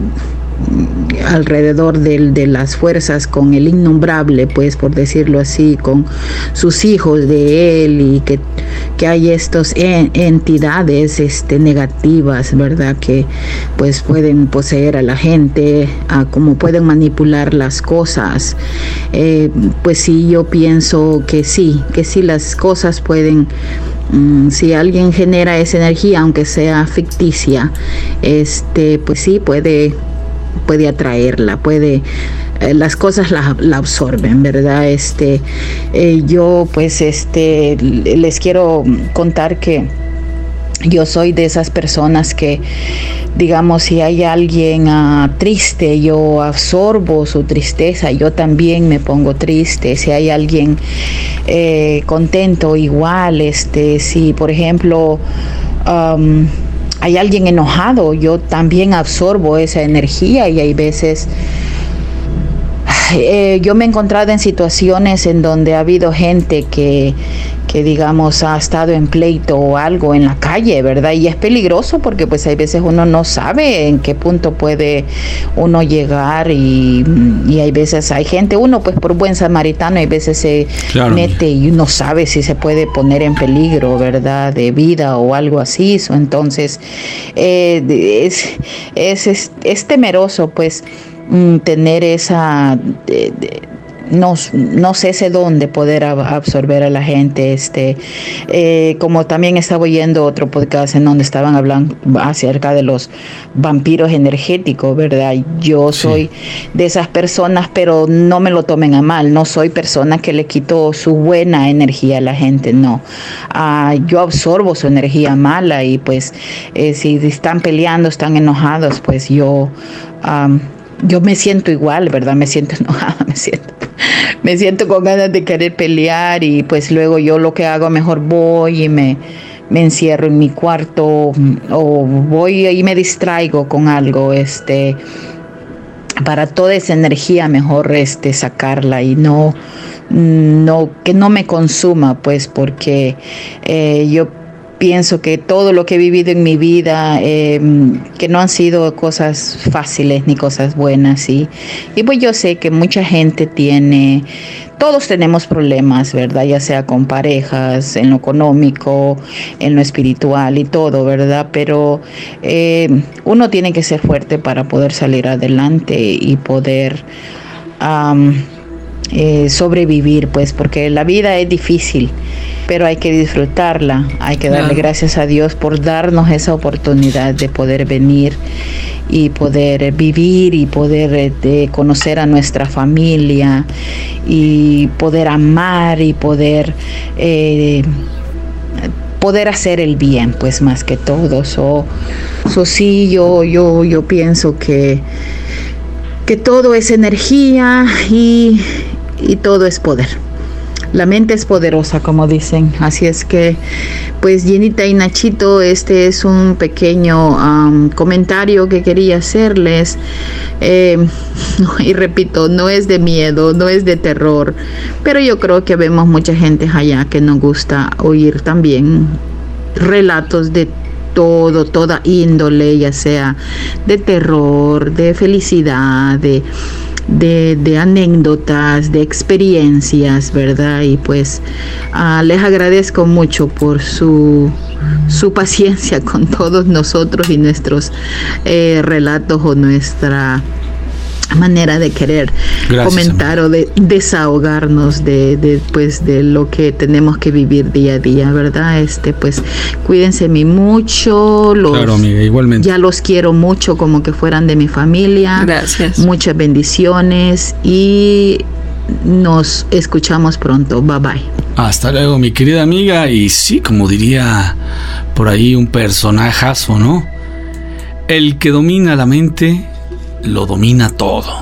[SPEAKER 11] alrededor de, de las fuerzas con el innombrable, pues por decirlo así, con sus hijos de él, y que, que hay estas en, entidades este, negativas, ¿verdad? Que pues pueden poseer a la gente, a como pueden manipular las cosas. Eh, pues sí, yo pienso que sí, que sí las cosas pueden, mm, si alguien genera esa energía, aunque sea ficticia, este, pues sí puede puede atraerla, puede, eh, las cosas la, la absorben, ¿verdad? Este, eh, yo pues este les quiero contar que yo soy de esas personas que, digamos, si hay alguien uh, triste, yo absorbo su tristeza, yo también me pongo triste. Si hay alguien eh, contento, igual. Este, si, por ejemplo, um, hay alguien enojado, yo también absorbo esa energía, y hay veces... Eh, yo me he encontrado en situaciones en donde ha habido gente que, que digamos ha estado en pleito o algo en la calle, ¿verdad? Y es peligroso porque pues hay veces uno no sabe en qué punto puede uno llegar, y, y hay veces hay gente, uno pues por buen samaritano hay veces se claro, mete y uno sabe si se puede poner en peligro, ¿verdad? De vida o algo así. So, entonces eh, es, es, es, es temeroso pues tener esa de, de, no, no sé ese don de poder ab- absorber a la gente. Este eh, como también estaba oyendo otro podcast en donde estaban hablando acerca de los vampiros energéticos, ¿verdad? Yo soy sí. de esas personas, pero no me lo tomen a mal, no soy persona que le quito su buena energía a la gente, no. Uh, yo absorbo su energía mala, y pues eh, si están peleando, están enojados, pues yo um, yo me siento igual, ¿verdad? Me siento enojada, me siento, me siento con ganas de querer pelear, y pues luego yo lo que hago, mejor voy y me, me encierro en mi cuarto, o voy y me distraigo con algo, este, para toda esa energía mejor este, sacarla y no, no, que no me consuma, pues, porque eh, yo pienso que todo lo que he vivido en mi vida, eh, que no han sido cosas fáciles ni cosas buenas, ¿sí? Y pues yo sé que mucha gente tiene, todos tenemos problemas, ¿verdad? Ya sea con parejas, en lo económico, en lo espiritual y todo, ¿verdad? Pero eh, uno tiene que ser fuerte para poder salir adelante y poder um, eh, sobrevivir, pues, porque la vida es difícil, pero hay que disfrutarla, hay que darle claro. gracias a Dios por darnos esa oportunidad de poder venir y poder vivir y poder eh, conocer a nuestra familia y poder amar y poder eh, poder hacer el bien, pues, más que todo. So, so sí, yo, yo, yo pienso que, que todo es energía y, y todo es poder. La mente es poderosa, como dicen. Así es que, pues, Jenita y Nachito, este es un pequeño um, comentario que quería hacerles. Eh, y repito, no es de miedo, no es de terror, pero yo creo que vemos mucha gente allá que nos gusta oír también relatos de todo, toda índole, ya sea de terror, de felicidad, de... De, de anécdotas, de experiencias, ¿verdad? Y pues uh, les agradezco mucho por su, su paciencia con todos nosotros y nuestros eh, relatos o nuestra manera de querer Gracias, comentar amiga. o de desahogarnos de, de pues de lo que tenemos que vivir día a día, ¿verdad? Este pues cuídense mucho, los,
[SPEAKER 10] claro, amiga, igualmente.
[SPEAKER 11] Ya los quiero mucho como que fueran de mi familia.
[SPEAKER 9] Gracias.
[SPEAKER 11] Muchas bendiciones y nos escuchamos pronto. Bye bye.
[SPEAKER 10] Hasta luego, mi querida amiga. Y sí, como diría por ahí un personajazo, ¿no? El que domina la mente lo domina todo.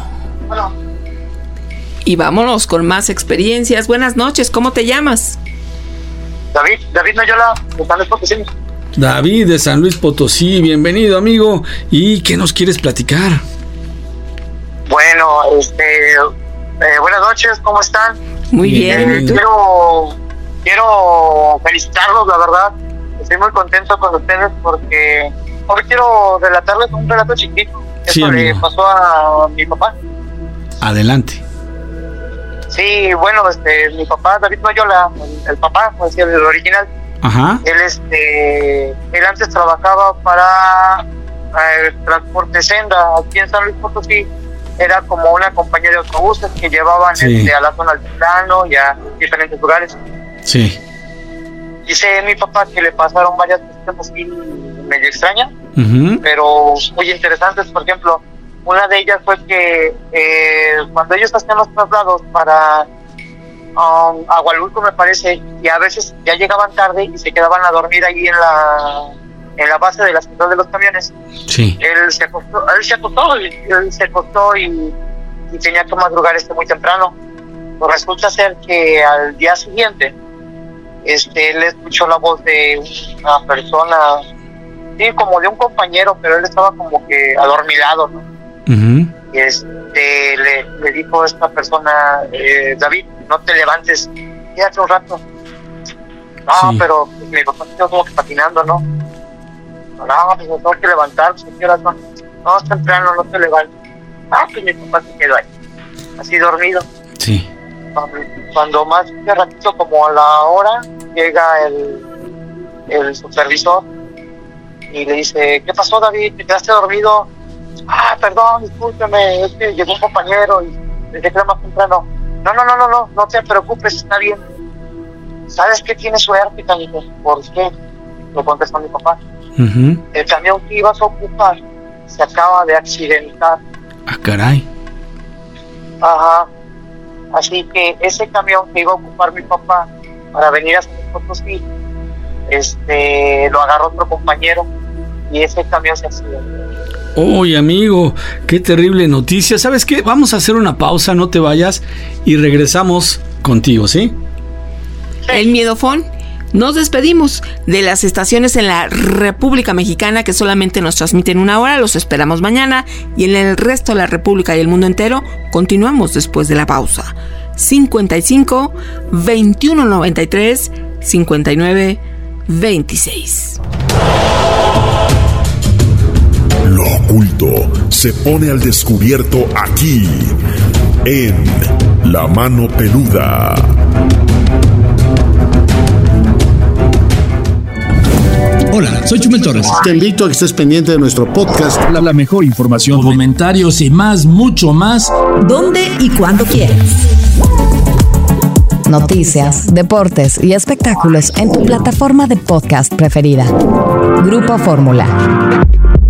[SPEAKER 9] Y vámonos con más experiencias. Buenas noches, ¿cómo te llamas?
[SPEAKER 18] David, David Noyola, de San Luis Potosí.
[SPEAKER 10] David de San Luis Potosí, bienvenido, amigo. ¿Y qué nos quieres platicar?
[SPEAKER 18] Bueno, este, eh, buenas noches, ¿cómo están?
[SPEAKER 9] Muy bien.
[SPEAKER 18] Eh, quiero, quiero felicitarlos, la verdad. Estoy muy contento con ustedes porque hoy quiero relatarles un relato chiquito.
[SPEAKER 10] Sí,
[SPEAKER 18] Eso le pasó a mi papá.
[SPEAKER 10] Adelante.
[SPEAKER 18] Sí, bueno, este, mi papá, David Noyola, el, el papá, pues el original.
[SPEAKER 10] Ajá.
[SPEAKER 18] Él, este, él antes trabajaba para eh, el transporte Senda aquí en San Luis Potosí. Era como una compañía de autobuses que llevaban sí. este, a la zona del plano y a diferentes lugares.
[SPEAKER 10] Sí.
[SPEAKER 18] Dice mi papá que le pasaron varias cosas así medio extrañas.
[SPEAKER 10] Uh-huh.
[SPEAKER 18] Pero muy interesantes. Por ejemplo, una de ellas fue que eh, cuando ellos hacían los traslados para um, Agualulco, me parece, y a veces ya llegaban tarde y se quedaban a dormir ahí en la en la base de la central de los camiones.
[SPEAKER 10] Sí.
[SPEAKER 18] Él se acostó, él se acostó, él se acostó y, y tenía que madrugar este muy temprano. Pues resulta ser que al día siguiente, este, él escuchó la voz de una persona, sí, como de un compañero, pero él estaba como que adormilado, ¿no? Uh-huh. Y este, le, le dijo a esta persona, eh, David, no te levantes, quédate un rato. No, sí. Pero pues, mi papá estaba como que patinando, ¿no? No, pues me tengo que levantar, pues, ¿qué horas son? No, es temprano, no te levantes. Ah, pues mi papá se quedó ahí, así dormido.
[SPEAKER 10] Sí.
[SPEAKER 18] Cuando, cuando más de ratito, como a la hora, llega el, el supervisor y le dice, ¿qué pasó, David? ¿Te quedaste dormido? Ah, perdón, discúlpeme, es que llegó un compañero y desde que era más temprano. No, no, no, no, no, no te preocupes, está bien. ¿Sabes qué? Tienes suerte, canijo. ¿Por qué? Lo contestó mi papá. Uh-huh. El camión que ibas a ocupar se acaba de accidentar.
[SPEAKER 10] Ah, caray.
[SPEAKER 18] Ajá. Así que ese camión que iba a ocupar mi papá para venir a San Luis Potosí, este, lo agarró otro compañero y ese camión se accidentó.
[SPEAKER 10] Uy, amigo, qué terrible noticia. ¿Sabes qué? Vamos a hacer una pausa, no te vayas y regresamos contigo, ¿sí?
[SPEAKER 9] El Miedofón. Nos despedimos de las estaciones en la República Mexicana que solamente nos transmiten una hora. Los esperamos mañana y en el resto de la República y el mundo entero continuamos después de la pausa. cincuenta y cinco, veintiuno noventa y tres, cincuenta y nueve, veintiséis.
[SPEAKER 12] Lo oculto se pone al descubierto aquí en La Mano Peluda.
[SPEAKER 19] Hola, soy Chumel Torres.
[SPEAKER 20] Te invito a que estés pendiente de nuestro podcast.
[SPEAKER 19] La, la mejor información, comentarios y más, mucho más.
[SPEAKER 3] ¿Dónde y cuándo quieras? Noticias, deportes y espectáculos en tu plataforma de podcast preferida. Grupo Fórmula.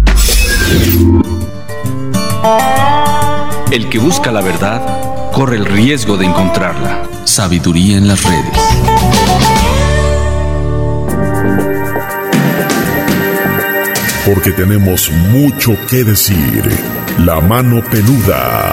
[SPEAKER 2] El que busca la verdad corre el riesgo de encontrarla. Sabiduría en las redes.
[SPEAKER 12] Porque tenemos mucho que decir. La Mano Peluda.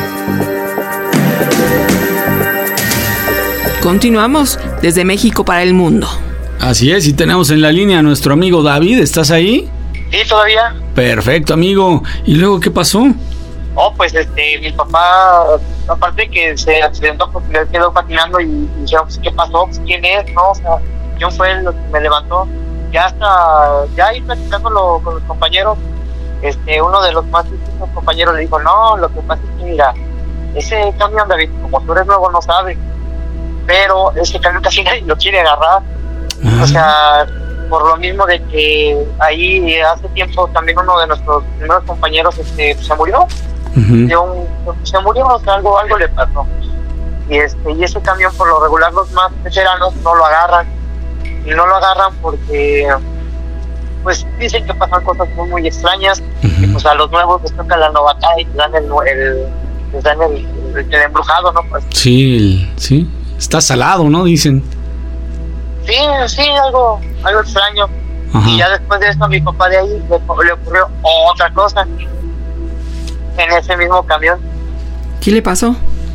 [SPEAKER 9] Continuamos desde México para el mundo.
[SPEAKER 10] Así es, y tenemos en la línea a nuestro amigo David. ¿Estás ahí?
[SPEAKER 18] Sí, todavía.
[SPEAKER 10] Perfecto, amigo. ¿Y luego qué pasó?
[SPEAKER 18] Oh, pues este, mi papá, aparte que se accidentó porque le quedó patinando y, y dijeron, pues, ¿qué pasó? Pues, ¿quién es? No, o sea, yo fue el que me levantó. Ya hasta, ya ahí platicándolo con los compañeros, este, uno de los más íntimos compañeros le dijo, no, lo que pasa es que mira, ese camión, David, como tú eres nuevo no sabe, pero ese camión casi nadie lo quiere agarrar. Uh-huh. O sea, por lo mismo de que ahí hace tiempo también uno de nuestros primeros compañeros este, se murió, uh-huh. de un, se murió, o sea, algo, algo le pasó. Y, este, y ese camión por lo regular los más veteranos no lo agarran. Y no lo agarran porque pues dicen que pasan cosas muy muy extrañas. Uh-huh. Y pues a los nuevos les toca la novatada y les dan el, el, les dan el, el, el embrujado, ¿no? Pues,
[SPEAKER 10] sí, sí, está salado, ¿no? Dicen.
[SPEAKER 18] Sí, sí, algo, algo extraño. Uh-huh. Y ya después de eso a mi papá de ahí le, le ocurrió otra cosa en ese mismo camión.
[SPEAKER 9] ¿Qué le pasó?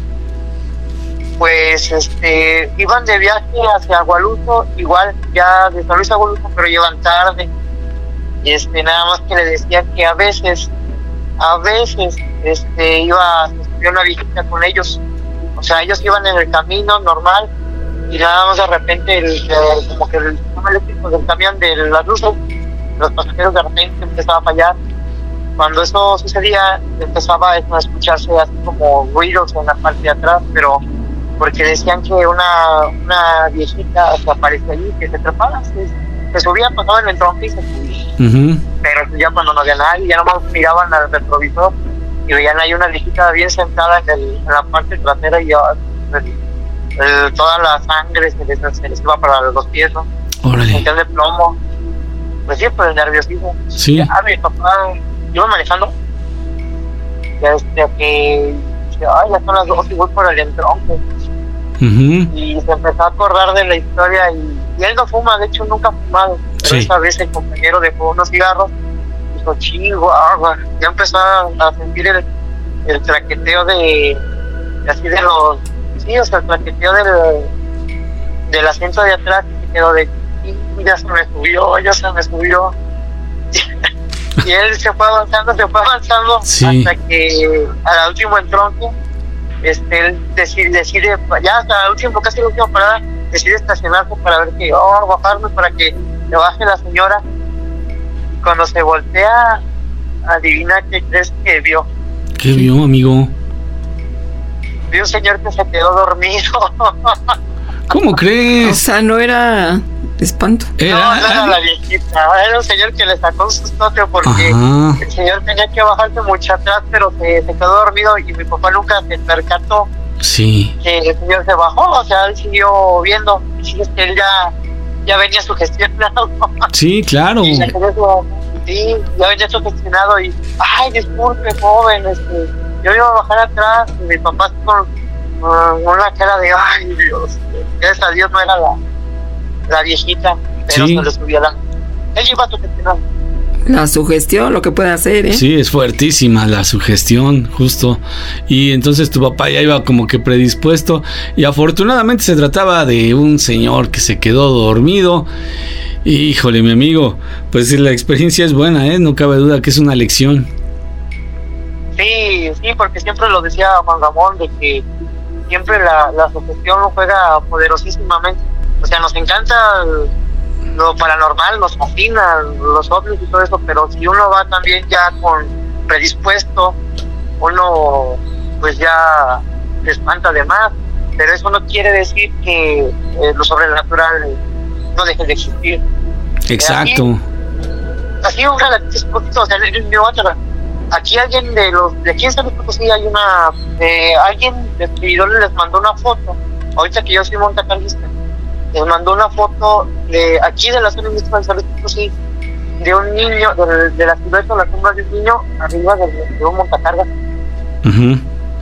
[SPEAKER 18] Pues este iban de viaje hacia Agualuso, igual ya de San Luis a Agualuso, pero llevan tarde. Y este nada más que le decían que a veces, a veces, este iba a subir una viejita con ellos. O sea, ellos iban en el camino normal y nada más de repente el, el como que el sistema eléctrico del camión de las luces, los pasajeros de repente empezaba a fallar. Cuando eso sucedía empezaba a escucharse así como ruidos en la parte de atrás, pero porque decían que una una viejita se aparecía allí, que se trepaba, se, se subía, pasaba en el tronco y se subía. Uh-huh. Pero ya cuando no había nadie, ya nomás miraban al retrovisor y veían ahí una viejita bien sentada en, el, en la parte trasera y ya, el, el, toda la sangre se les, se les iba para los pies, ¿no?
[SPEAKER 10] Órale.
[SPEAKER 18] Sentían de plomo. Pues sí, pues el nerviosismo.
[SPEAKER 10] Sí.
[SPEAKER 18] Ya, mi papá iba manejando. Ya este, que, ay, ya son las dos y voy por el entronque.
[SPEAKER 10] Uh-huh.
[SPEAKER 18] Y se empezó a acordar de la historia y, y él no fuma, de hecho nunca ha fumado, pero
[SPEAKER 10] Sí.
[SPEAKER 18] esa vez el compañero dejó unos cigarros, dijo, chihuahua, ya empezó a sentir el, el traqueteo de, así de los, sí, o sea, el traqueteo del, del asiento de atrás, y se quedó de, y ya se me subió, ya se me subió. Y él se fue avanzando, se fue avanzando,
[SPEAKER 10] Sí.
[SPEAKER 18] hasta que al último entronque, este, él decide, decide, ya hasta el último, casi la última parada, decide estacionarse para ver que, oh, bajarme para que se baje la señora. Y cuando se voltea, adivina qué crees que vio.
[SPEAKER 10] ¿Qué vio, amigo?
[SPEAKER 18] Vio un señor que se quedó dormido.
[SPEAKER 10] ¿Cómo crees?
[SPEAKER 9] O sea, no era espanto.
[SPEAKER 10] Era,
[SPEAKER 18] No, no era la viejita, era un señor que le sacó un sustote porque
[SPEAKER 10] Ajá.
[SPEAKER 18] el señor tenía que bajarse mucho atrás, pero se, se quedó dormido y mi papá nunca se percató
[SPEAKER 10] Sí.
[SPEAKER 18] que el señor se bajó, o sea, él siguió viendo, y es que él ya, ya venía sugestionado.
[SPEAKER 10] Sí, claro.
[SPEAKER 18] Y se quedó su- sí, ya venía sugestionado y, ay, disculpe, joven, este, yo iba a bajar atrás y mi papá con uh, una cara de, ay, Dios, gracias a Dios no era la, la viejita, pero
[SPEAKER 10] Sí.
[SPEAKER 18] se le subió la... Él iba sugestionado.
[SPEAKER 9] La sugestión, lo que puede hacer, ¿eh?
[SPEAKER 10] Sí, es fuertísima la sugestión, justo. Y entonces tu papá ya iba como que predispuesto. Y afortunadamente se trataba de un señor que se quedó dormido. Y, híjole, mi amigo, pues la experiencia es buena, ¿eh? No cabe duda que es una lección.
[SPEAKER 18] Sí, sí, porque siempre lo decía Juan Ramón, de que siempre la, la sugestión juega poderosísimamente. O sea, nos encanta el- lo paranormal, nos fascina los ovnis y todo eso, pero si uno va también ya con predispuesto, uno pues ya se espanta de más. Pero eso no quiere decir que eh, lo sobrenatural no deje de existir.
[SPEAKER 10] Exacto.
[SPEAKER 18] Así un relato, un poquito, o sea, el- el- el- aquí alguien de los de aquí en San Luis Potosí hay una eh, alguien de seguidores les mandó una foto, ahorita que yo soy montacarguista, les mandó una foto de aquí de la zona industrial de San Luis Potosí, de un niño, de, de la silueta o la sombra de un niño arriba de, de un montacargas.
[SPEAKER 10] Ujú.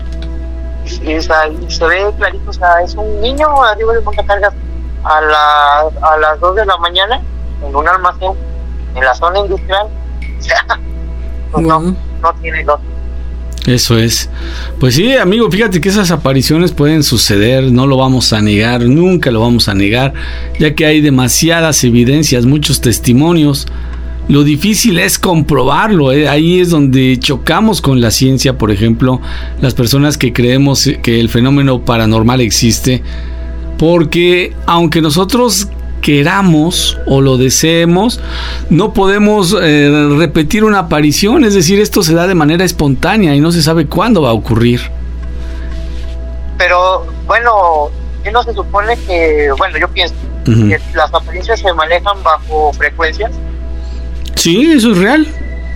[SPEAKER 18] Y, y, o sea, y se ve clarito, o sea, es un niño arriba del montacargas a, la, a las dos de la mañana en un almacén en la zona industrial. O sea, pues no, no tiene lógica.
[SPEAKER 10] Eso es. Pues sí, amigo, fíjate que esas apariciones pueden suceder, no lo vamos a negar, nunca lo vamos a negar, ya que hay demasiadas evidencias, muchos testimonios. Lo difícil es comprobarlo, ¿eh? Ahí es donde chocamos con la ciencia, por ejemplo, las personas que creemos que el fenómeno paranormal existe, porque aunque nosotros queramos o lo deseemos, no podemos eh, repetir una aparición, es decir, esto se da de manera espontánea y no se sabe cuándo va a ocurrir.
[SPEAKER 18] Pero bueno, ¿qué no se supone que, bueno, yo pienso
[SPEAKER 10] Ujú.
[SPEAKER 18] que las apariencias se manejan bajo frecuencias?
[SPEAKER 10] Sí, eso es real.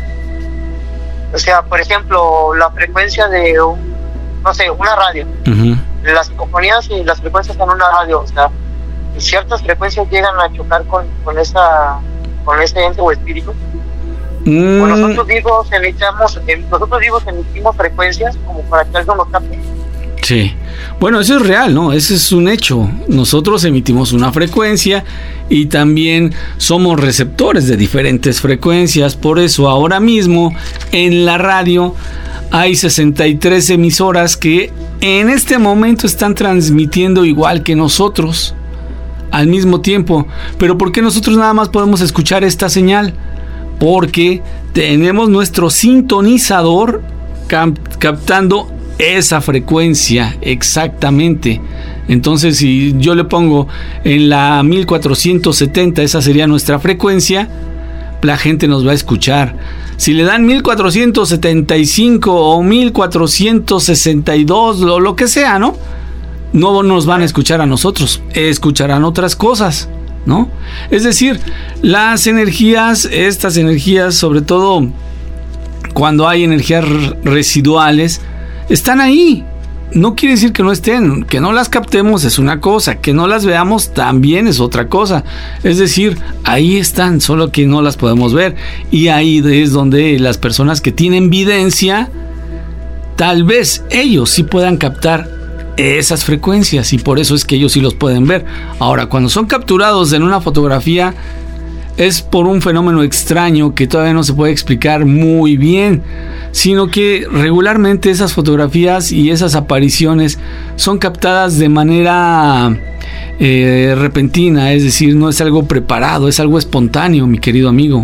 [SPEAKER 18] O sea, por ejemplo, la frecuencia de un, no sé, una radio,
[SPEAKER 10] Ujú.
[SPEAKER 18] las psicofonías y las frecuencias en una radio, o sea, ciertas frecuencias llegan a chocar con, con esa con ese ente o espíritu.
[SPEAKER 10] Mm.
[SPEAKER 18] O nosotros vivos emitimos, em, nosotros vivos emitimos frecuencias como para que algo nos capte.
[SPEAKER 10] Sí. Bueno, eso es real, ¿no? Ese es un hecho. Nosotros emitimos una frecuencia y también somos receptores de diferentes frecuencias. Por eso ahora mismo en la radio hay sesenta y tres emisoras que en este momento están transmitiendo igual que nosotros al mismo tiempo. Pero ¿por qué nosotros nada más podemos escuchar esta señal? Porque tenemos nuestro sintonizador cap- captando esa frecuencia exactamente. Entonces, si yo le pongo en la mil cuatrocientos setenta, esa sería nuestra frecuencia, la gente nos va a escuchar. Si le dan mil cuatrocientos setenta y cinco o mil cuatrocientos sesenta y dos o lo que sea, ¿no? No nos van a escuchar a nosotros, escucharán otras cosas, ¿no? Es decir, las energías, estas energías, sobre todo cuando hay energías residuales, están ahí. No quiere decir que no estén, que no las captemos es una cosa, que no las veamos también es otra cosa. Es decir, ahí están, solo que no las podemos ver. Y ahí es donde las personas que tienen videncia, tal vez ellos sí puedan captar esas frecuencias y por eso es que ellos sí los pueden ver. Ahora, cuando son capturados en una fotografía es por un fenómeno extraño que todavía no se puede explicar muy bien, sino que regularmente esas fotografías y esas apariciones son captadas de manera eh, repentina, es decir, no es algo preparado, es algo espontáneo, mi querido amigo.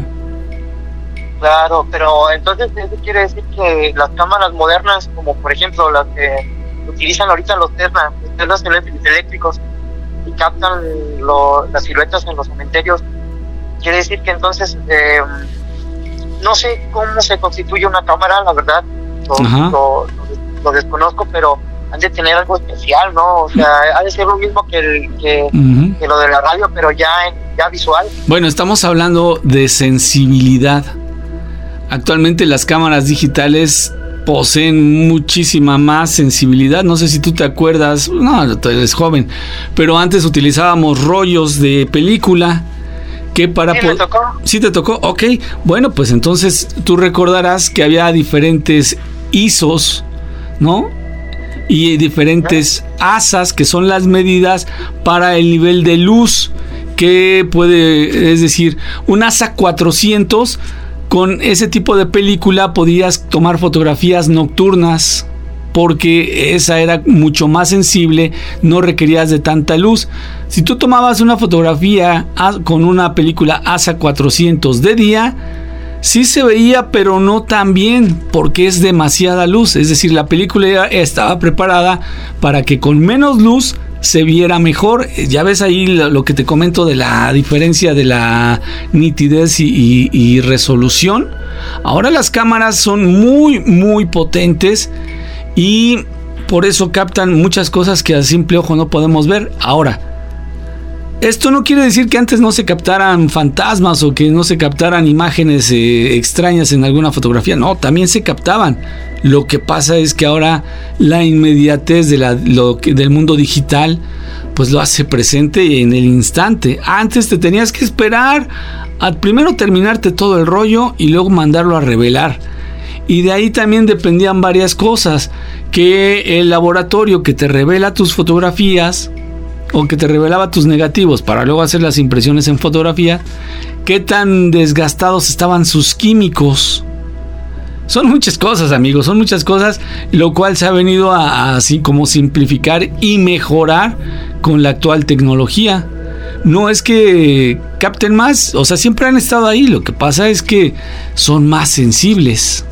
[SPEAKER 18] Claro, pero entonces eso quiere decir que las cámaras modernas, como por ejemplo las que utilizan ahorita los Tesla, los Teslas eléctricos, y captan lo, las siluetas en los cementerios, quiere decir que entonces, eh, no sé cómo se constituye una cámara, la verdad, lo, lo, lo, lo desconozco, pero han de tener algo especial, ¿no? O sea, ha de ser lo mismo que, el, que, uh-huh. que lo de la radio, pero ya, ya visual.
[SPEAKER 10] Bueno, estamos hablando de sensibilidad. Actualmente las cámaras digitales poseen muchísima más sensibilidad. No sé si tú te acuerdas, no, tú eres joven, pero antes utilizábamos rollos de película que para...
[SPEAKER 18] ¿Sí me tocó?
[SPEAKER 10] ¿Sí te tocó? Ok, bueno, pues entonces tú recordarás que había diferentes I S Os, ¿no? Y diferentes asas, que son las medidas para el nivel de luz que puede, es decir, un asa cuatrocientos. Con ese tipo de película podías tomar fotografías nocturnas porque esa era mucho más sensible, no requerías de tanta luz. Si tú tomabas una fotografía con una película asa cuatrocientos de día, sí se veía, pero no tan bien porque es demasiada luz. Es decir, la película estaba preparada para que con menos luz se viera mejor. Ya ves ahí lo que te comento de la diferencia de la nitidez y, y, y resolución. Ahora las cámaras son muy muy potentes y por eso captan muchas cosas que a simple ojo no podemos ver. Ahora, esto no quiere decir que antes no se captaran fantasmas o que no se captaran imágenes eh, extrañas en alguna fotografía. No, también se captaban. Lo que pasa es que ahora la inmediatez de la, lo que, del mundo digital pues lo hace presente en el instante. Antes te tenías que esperar a primero terminarte todo el rollo y luego mandarlo a revelar. Y de ahí también dependían varias cosas, que el laboratorio que te revela tus fotografías o que te revelaba tus negativos para luego hacer las impresiones en fotografía, qué tan desgastados estaban sus químicos. Son muchas cosas, amigos, son muchas cosas, lo cual se ha venido a, a así como simplificar y mejorar con la actual tecnología. No es que capten más, o sea, siempre han estado ahí, lo que pasa es que son más sensibles.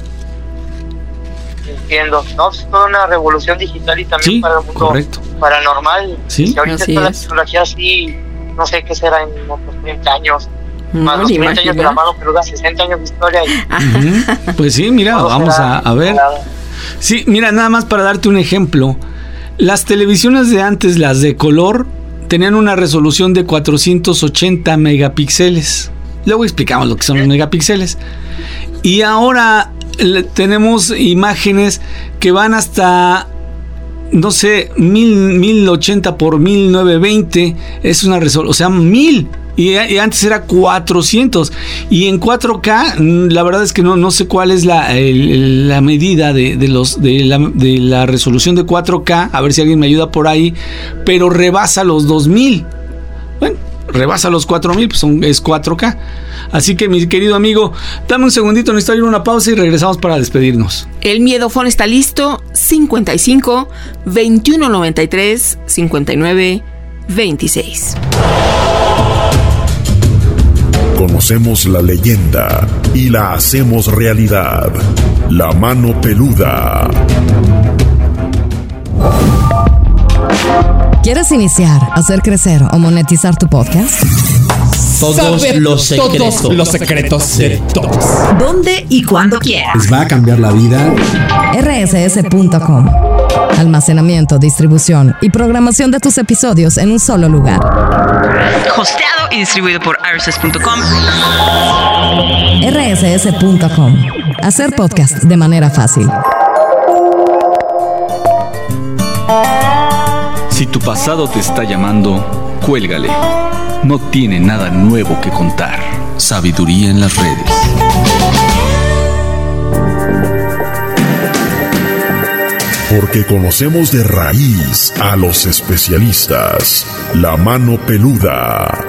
[SPEAKER 18] Entiendo, no, es toda una revolución digital y también
[SPEAKER 10] sí,
[SPEAKER 18] para el mundo
[SPEAKER 10] correcto.
[SPEAKER 18] Paranormal.
[SPEAKER 10] Sí,
[SPEAKER 18] si ahorita
[SPEAKER 10] así
[SPEAKER 18] está la
[SPEAKER 10] es.
[SPEAKER 18] tecnología así, no sé qué será en otros treinta años.
[SPEAKER 9] No,
[SPEAKER 18] más los
[SPEAKER 9] ni
[SPEAKER 18] treinta años de la mano peluda, sesenta años de historia. Y
[SPEAKER 10] Uh-huh. Pues sí, mira, vamos a, a ver. Sí, mira, nada más para darte un ejemplo. Las televisiones de antes, las de color, tenían una resolución de cuatrocientos ochenta megapíxeles. Luego explicamos lo que son los megapíxeles. Y ahora tenemos imágenes que van hasta, no sé, mil ochenta por mil novecientos veinte. Es una resolución, o sea, mil. Y, y antes era cuatrocientos. Y en cuatro K, la verdad es que no, no sé cuál es la, el, la medida de, de, los, de, la, de la resolución de cuatro K. A ver si alguien me ayuda por ahí. Pero rebasa los dos mil. Bueno, rebasa los cuatro mil, pues son, es cuatro K. Así que, mi querido amigo, dame un segundito, necesito ir a una pausa y regresamos para despedirnos.
[SPEAKER 9] El miedofón está listo. cincuenta y cinco, veintiuno noventa y tres, cincuenta y nueve, veintiséis.
[SPEAKER 12] Conocemos la leyenda y la hacemos realidad. La mano peluda.
[SPEAKER 3] ¿Quieres iniciar, hacer crecer o monetizar tu podcast?
[SPEAKER 19] Todos
[SPEAKER 21] Saber
[SPEAKER 19] los secretos.
[SPEAKER 21] Todos los secretos de todos.
[SPEAKER 3] ¿Dónde y cuándo quieras?
[SPEAKER 20] Les va a cambiar la vida.
[SPEAKER 3] R S S punto com. Almacenamiento, distribución y programación de tus episodios en un solo lugar.
[SPEAKER 16] Hosteado y distribuido por R S S punto com.
[SPEAKER 3] R S S punto com. Hacer podcast de manera fácil.
[SPEAKER 2] Si tu pasado te está llamando, cuélgale. No tiene nada nuevo que contar. Sabiduría en las redes.
[SPEAKER 12] Porque conocemos de raíz a los especialistas. La mano peluda.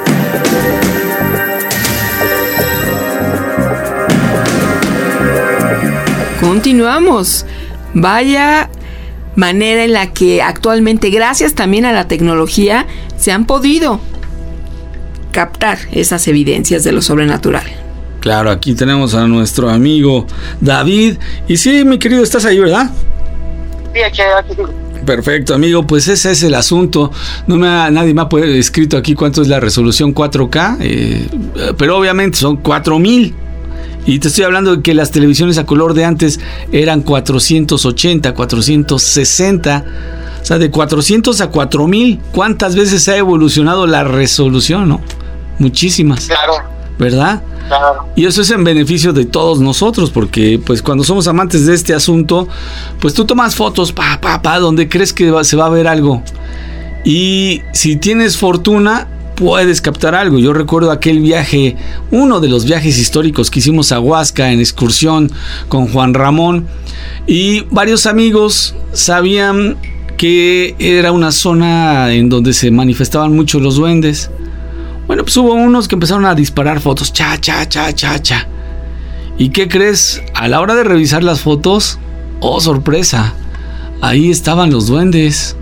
[SPEAKER 9] Continuamos. Vaya manera en la que actualmente, gracias también a la tecnología, se han podido captar esas evidencias de lo sobrenatural.
[SPEAKER 10] Claro, aquí tenemos a nuestro amigo David. Y sí, mi querido, estás ahí, ¿verdad?
[SPEAKER 18] Sí, aquí, aquí.
[SPEAKER 10] Perfecto, amigo, pues ese es el asunto. No me ha, nadie me ha escrito aquí cuánto es la resolución cuatro K, eh, pero obviamente son cuatro mil. Y te estoy hablando de que las televisiones a color de antes eran cuatrocientos ochenta, cuatrocientos sesenta. O sea, de cuatrocientos a cuatro mil. ¿Cuántas veces ha evolucionado la resolución, no? Muchísimas.
[SPEAKER 18] Claro.
[SPEAKER 10] ¿Verdad?
[SPEAKER 18] Claro.
[SPEAKER 10] Y eso es en beneficio de todos nosotros, porque pues cuando somos amantes de este asunto, pues tú tomas fotos, pa, pa, pa, donde crees que va, se va a ver algo. Y si tienes fortuna, puedes captar algo. Yo recuerdo aquel viaje, uno de los viajes históricos que hicimos a Huasca en excursión con Juan Ramón, y varios amigos sabían que era una zona en donde se manifestaban mucho los duendes. Bueno, pues hubo unos que empezaron a disparar fotos, cha, cha, cha, cha, cha. ¿Y qué crees? A la hora de revisar las fotos, oh, sorpresa, ahí estaban los duendes.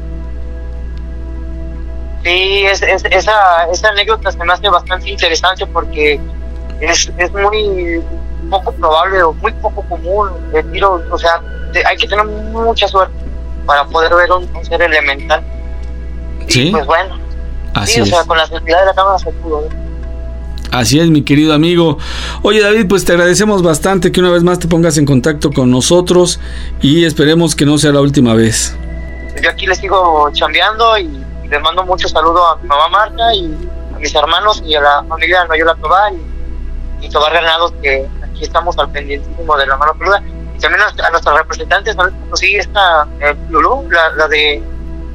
[SPEAKER 18] Sí, es, es, esa, esa anécdota se me hace bastante interesante porque es, es muy poco probable o muy poco común el tiro. O sea, te, hay que tener mucha suerte para poder ver un, un ser elemental.
[SPEAKER 10] Sí.
[SPEAKER 18] Y pues bueno,
[SPEAKER 10] así
[SPEAKER 18] sí, o
[SPEAKER 10] es.
[SPEAKER 18] sea, con la sensibilidad de la cámara se pudo ver.
[SPEAKER 10] Así es, mi querido amigo. Oye, David, pues te agradecemos bastante que una vez más te pongas en contacto con nosotros y esperemos que no sea la última vez.
[SPEAKER 18] Yo aquí les sigo chambeando y les mando mucho saludo a mi mamá Marta y a mis hermanos y a la familia de Noyola Tobar y, y Tobar Granados, que aquí estamos al pendientísimo de la mano peluda. Y también a, a nuestros representantes, ¿no? Pues sí, esta eh, Lulú, la, la de eh,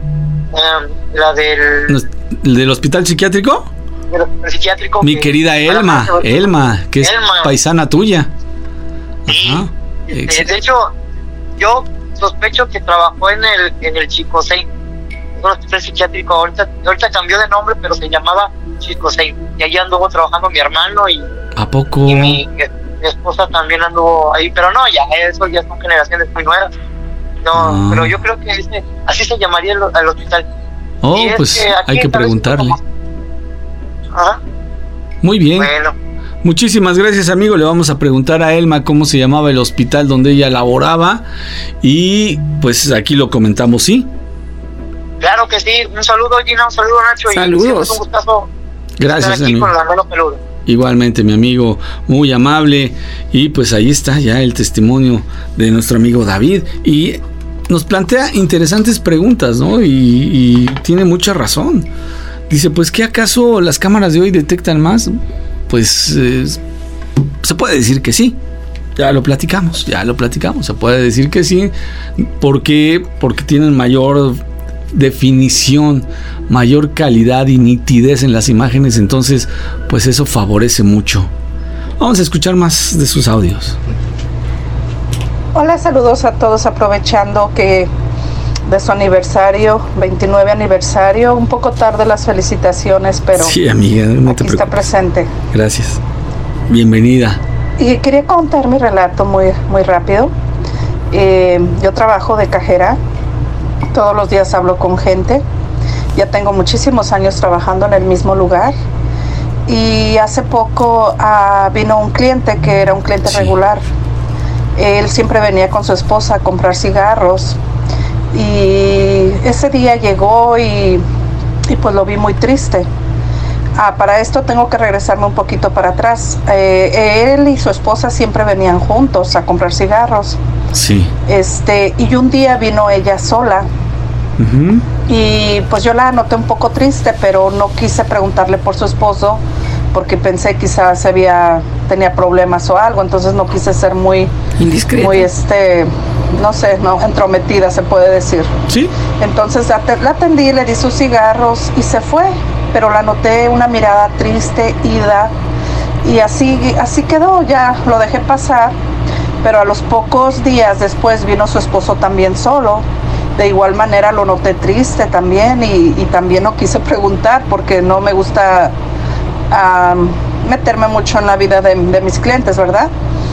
[SPEAKER 18] la del
[SPEAKER 10] ¿del hospital psiquiátrico?
[SPEAKER 18] Del hospital psiquiátrico.
[SPEAKER 10] Mi
[SPEAKER 18] que,
[SPEAKER 10] querida Elma, que, Elma, que es
[SPEAKER 18] Elma.
[SPEAKER 10] paisana tuya.
[SPEAKER 18] Sí.
[SPEAKER 10] Ajá.
[SPEAKER 18] Eh, de hecho, yo sospecho que trabajó en el en el Chicosei, un hospital psiquiátrico. Ahorita, ahorita cambió de nombre, pero se llamaba Chicosei. Y ahí anduvo trabajando mi hermano y,
[SPEAKER 10] ¿A poco?
[SPEAKER 18] y mi, mi esposa también anduvo ahí. Pero no, ya eso ya son generaciones muy nuevas. No,
[SPEAKER 10] Ah.
[SPEAKER 18] pero yo creo que ese, así se llamaría el, el hospital.
[SPEAKER 10] Oh,
[SPEAKER 18] Y es
[SPEAKER 10] pues
[SPEAKER 18] que aquí
[SPEAKER 10] hay que
[SPEAKER 18] tal vez
[SPEAKER 10] preguntarle.
[SPEAKER 18] Ajá.
[SPEAKER 10] Muy bien.
[SPEAKER 18] Bueno.
[SPEAKER 10] Muchísimas gracias, amigo. Le vamos a preguntar a Elma cómo se llamaba el hospital donde ella laboraba y pues aquí lo comentamos, ¿sí?
[SPEAKER 18] Claro que sí. Un saludo, Gina, un saludo, Nacho.
[SPEAKER 9] Saludos.
[SPEAKER 18] Y siempre es un gustazo
[SPEAKER 10] Gracias,
[SPEAKER 18] estar aquí
[SPEAKER 10] amigo.
[SPEAKER 18] con la mano peluda.
[SPEAKER 10] Igualmente, mi amigo, muy amable. Y pues ahí está ya el testimonio de nuestro amigo David. Y nos plantea interesantes preguntas, ¿no? Y, y tiene mucha razón. Dice, pues, ¿qué acaso las cámaras de hoy detectan más? Pues eh, se puede decir que sí. Ya lo platicamos, ya lo platicamos. Se puede decir que sí. ¿Por qué? Porque tienen mayor definición, mayor calidad y nitidez en las imágenes. Entonces, pues eso favorece mucho. Vamos a escuchar más de sus audios.
[SPEAKER 1] Hola, saludos a todos, aprovechando que de su aniversario, veintinueve aniversario, un poco tarde las felicitaciones, pero
[SPEAKER 10] sí, amiga, no
[SPEAKER 1] aquí
[SPEAKER 10] te
[SPEAKER 1] está presente.
[SPEAKER 10] Gracias. Bienvenida.
[SPEAKER 1] Y quería contar mi relato muy, muy rápido. Eh, yo trabajo de cajera, todos los días hablo con gente, ya tengo muchísimos años trabajando en el mismo lugar. Y hace poco uh, vino un cliente que era un cliente sí. regular. Él siempre venía con su esposa a comprar cigarros y ese día llegó y, y pues lo vi muy triste. Ah, para esto tengo que regresarme un poquito para atrás. Eh, él y su esposa siempre venían juntos a comprar cigarros.
[SPEAKER 10] Sí.
[SPEAKER 1] Este, y un día vino ella sola. Uh-huh. Y pues yo la noté un poco triste, pero no quise preguntarle por su esposo porque pensé quizás había tenía problemas o algo, entonces no quise ser muy
[SPEAKER 9] indiscreta,
[SPEAKER 1] muy este, no sé, no entrometida se puede decir.
[SPEAKER 10] Sí.
[SPEAKER 1] Entonces la, la atendí, le di sus cigarros y se fue, pero la noté una mirada triste, ida, y así así quedó, ya lo dejé pasar, pero a los pocos días después vino su esposo también solo. de igual manera lo noté triste también y, y también no quise preguntar porque no me gusta um, meterme mucho en la vida de, de mis clientes, ¿verdad?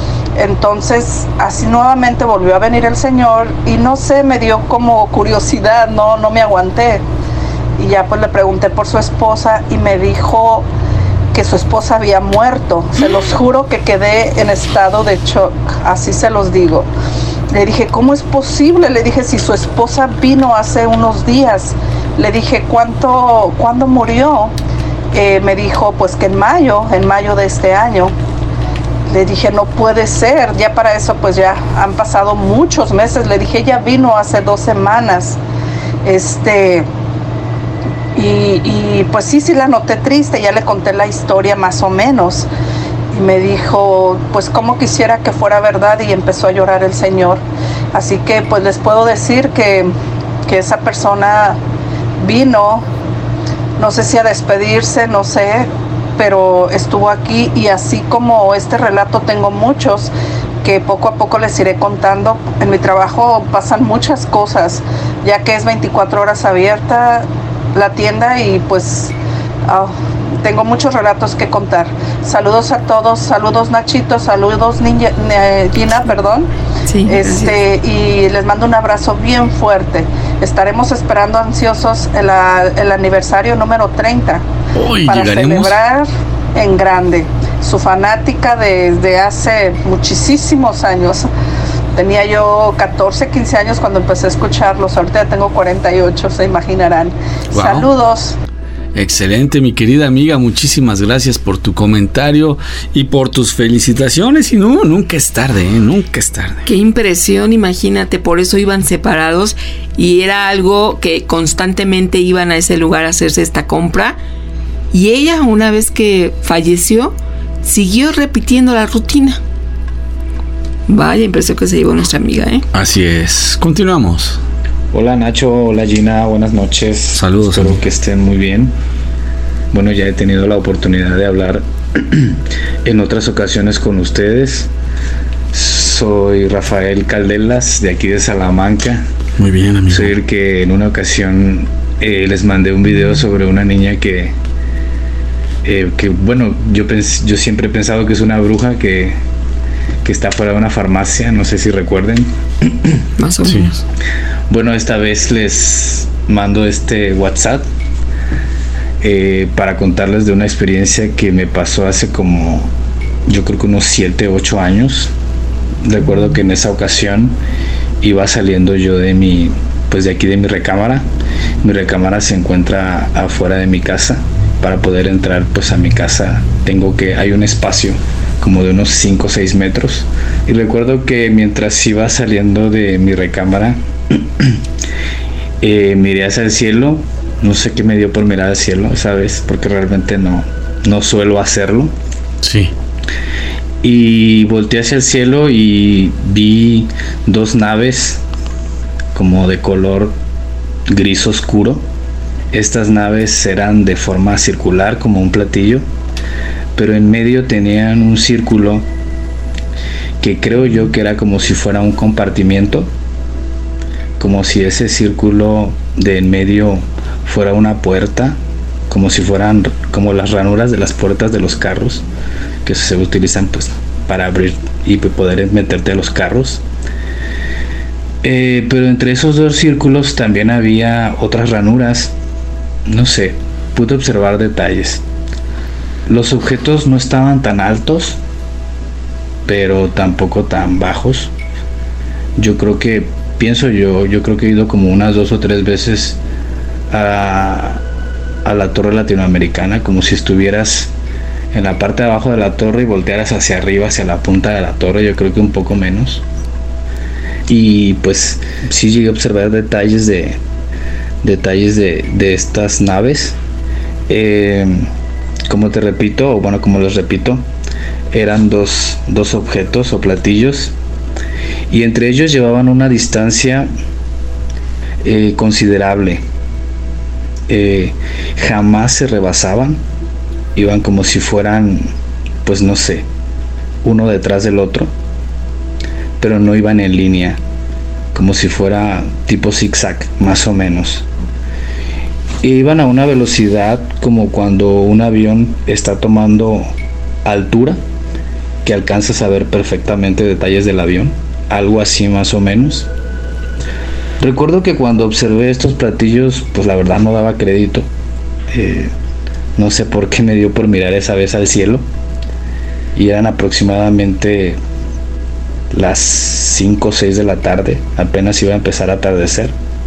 [SPEAKER 1] Entonces así nuevamente volvió a venir el señor y no sé, me dio como curiosidad, no, no me aguanté y ya pues le pregunté por su esposa y me dijo que su esposa había muerto. Se los juro que quedé en estado de shock, así se los digo. Le dije, ¿cómo es posible? Le dije, si su esposa vino hace unos días. Le dije, ¿cuánto, ¿cuándo murió? Eh, me dijo, pues que en mayo, en mayo de este año. Le dije, no puede ser, ya para eso pues ya han pasado muchos meses. Le dije, ella vino hace dos semanas. Este, y, y pues sí, sí la noté triste, ya le conté la historia más o menos. Y me dijo, pues cómo quisiera que fuera verdad, y empezó a llorar el señor. Así que pues les puedo decir que, que esa persona vino, no sé si a despedirse, no sé, pero estuvo aquí y así como este relato tengo muchos que poco a poco les iré contando. En mi trabajo pasan muchas cosas, ya que es veinticuatro horas abierta la tienda y pues oh, tengo muchos relatos que contar. Saludos a todos, saludos Nachito, saludos Ninja, Gina, perdón.
[SPEAKER 9] Sí,
[SPEAKER 1] este y les mando un abrazo bien fuerte. Estaremos esperando ansiosos el, el aniversario número treinta
[SPEAKER 10] Uy,
[SPEAKER 1] para
[SPEAKER 10] ¿llegaremos?
[SPEAKER 1] celebrar en grande. Su fanática desde hace muchísimos años. Tenía yo catorce, quince años cuando empecé a escucharlos. Ahorita ya tengo cuarenta y ocho, se imaginarán.
[SPEAKER 10] Wow.
[SPEAKER 1] Saludos.
[SPEAKER 10] Excelente, mi querida amiga, muchísimas gracias por tu comentario y por tus felicitaciones. Y no, nunca es tarde, ¿eh? Nunca es tarde.
[SPEAKER 9] Qué impresión, imagínate, por eso iban separados y era algo que constantemente iban a ese lugar a hacerse esta compra. Y ella, una vez que falleció, siguió repitiendo la rutina. Vaya impresión que se llevó nuestra amiga, ¿eh?
[SPEAKER 10] Así es, continuamos.
[SPEAKER 4] Hola Nacho, hola Gina, buenas noches.
[SPEAKER 10] Saludos.
[SPEAKER 4] Espero que estén muy bien. Bueno, ya he tenido la oportunidad de hablar en otras ocasiones con ustedes. Soy Rafael Caldelas, de aquí de Salamanca.
[SPEAKER 10] Muy bien, amigo.
[SPEAKER 4] Soy el que en una ocasión eh, les mandé un video sobre una niña que, eh, que bueno, yo, pens- yo siempre he pensado que es una bruja que, que está fuera de una farmacia, no sé si recuerden.
[SPEAKER 9] Más o menos. Sí.
[SPEAKER 4] Bueno, esta vez les mando este WhatsApp eh, para contarles de una experiencia que me pasó hace como, yo creo que unos siete, ocho años. Recuerdo que en esa ocasión iba saliendo yo de mi, pues de aquí de mi recámara. Mi recámara se encuentra afuera de mi casa. Para poder entrar pues a mi casa tengo que, hay un espacio como de unos cinco o seis metros. Y recuerdo que mientras iba saliendo de mi recámara, eh, miré hacia el cielo. No sé qué me dio por mirar al cielo, ¿sabes? Porque realmente no, no suelo hacerlo.
[SPEAKER 10] Sí.
[SPEAKER 4] Y volteé hacia el cielo y vi dos naves como de color gris oscuro. Estas naves eran de forma circular como un platillo, pero en medio tenían un círculo que creo yo que era como si fuera un compartimiento, como si ese círculo de en medio fuera una puerta, como si fueran como las ranuras de las puertas de los carros que se utilizan pues para abrir y poder meterte a los carros. Eh, pero entre esos dos círculos también había otras ranuras. No sé, pude observar detalles. Los objetos no estaban tan altos, pero tampoco tan bajos. Yo creo que, pienso yo, yo creo que he ido como unas dos o tres veces a, a la torre latinoamericana, como si estuvieras en la parte de abajo de la torre y voltearas hacia arriba, hacia la punta de la torre. Yo creo que un poco menos. Y pues sí llegué a observar detalles de detalles de, de estas naves. Eh, como te repito, o bueno, como les repito, eran dos, dos objetos o platillos, y entre ellos llevaban una distancia eh, considerable. Eh, jamás se rebasaban, iban como si fueran, pues no sé, uno detrás del otro, pero no iban en línea. como si fuera tipo zigzag, más o menos. E iban a una velocidad como cuando un avión está tomando altura, que alcanzas a ver perfectamente detalles del avión, algo así más o menos. Recuerdo que cuando observé estos platillos, pues la verdad no daba crédito. Eh, no sé por qué me dio por mirar esa vez al cielo. Y eran aproximadamente las cinco o seis de la tarde, apenas iba a empezar a atardecer.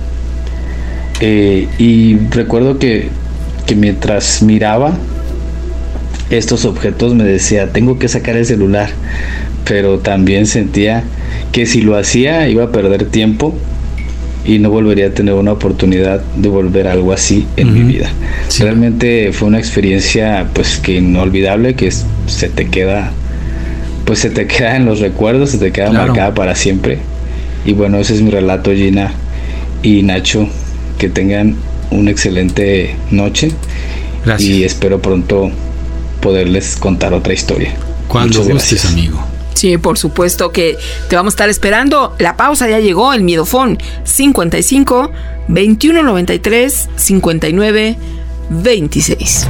[SPEAKER 4] Eh, y recuerdo que, que mientras miraba estos objetos me decía, tengo que sacar el celular, pero también sentía que si lo hacía iba a perder tiempo y no volvería a tener una oportunidad de volver a algo así en uh-huh. mi vida. Sí. Realmente fue una experiencia pues que inolvidable, que es, se te queda pues se te queda en los recuerdos, se te queda claro. marcada para siempre. Y bueno, ese es mi relato, Gina y Nacho, que tengan una excelente noche. Gracias. Y espero pronto poderles contar otra historia.
[SPEAKER 10] Cuando gustes, amigo.
[SPEAKER 9] Sí, por supuesto que te vamos a estar esperando. La pausa ya llegó, el Miedofón cincuenta y cinco, veintiuno noventa y tres, cincuenta y nueve, veintiséis.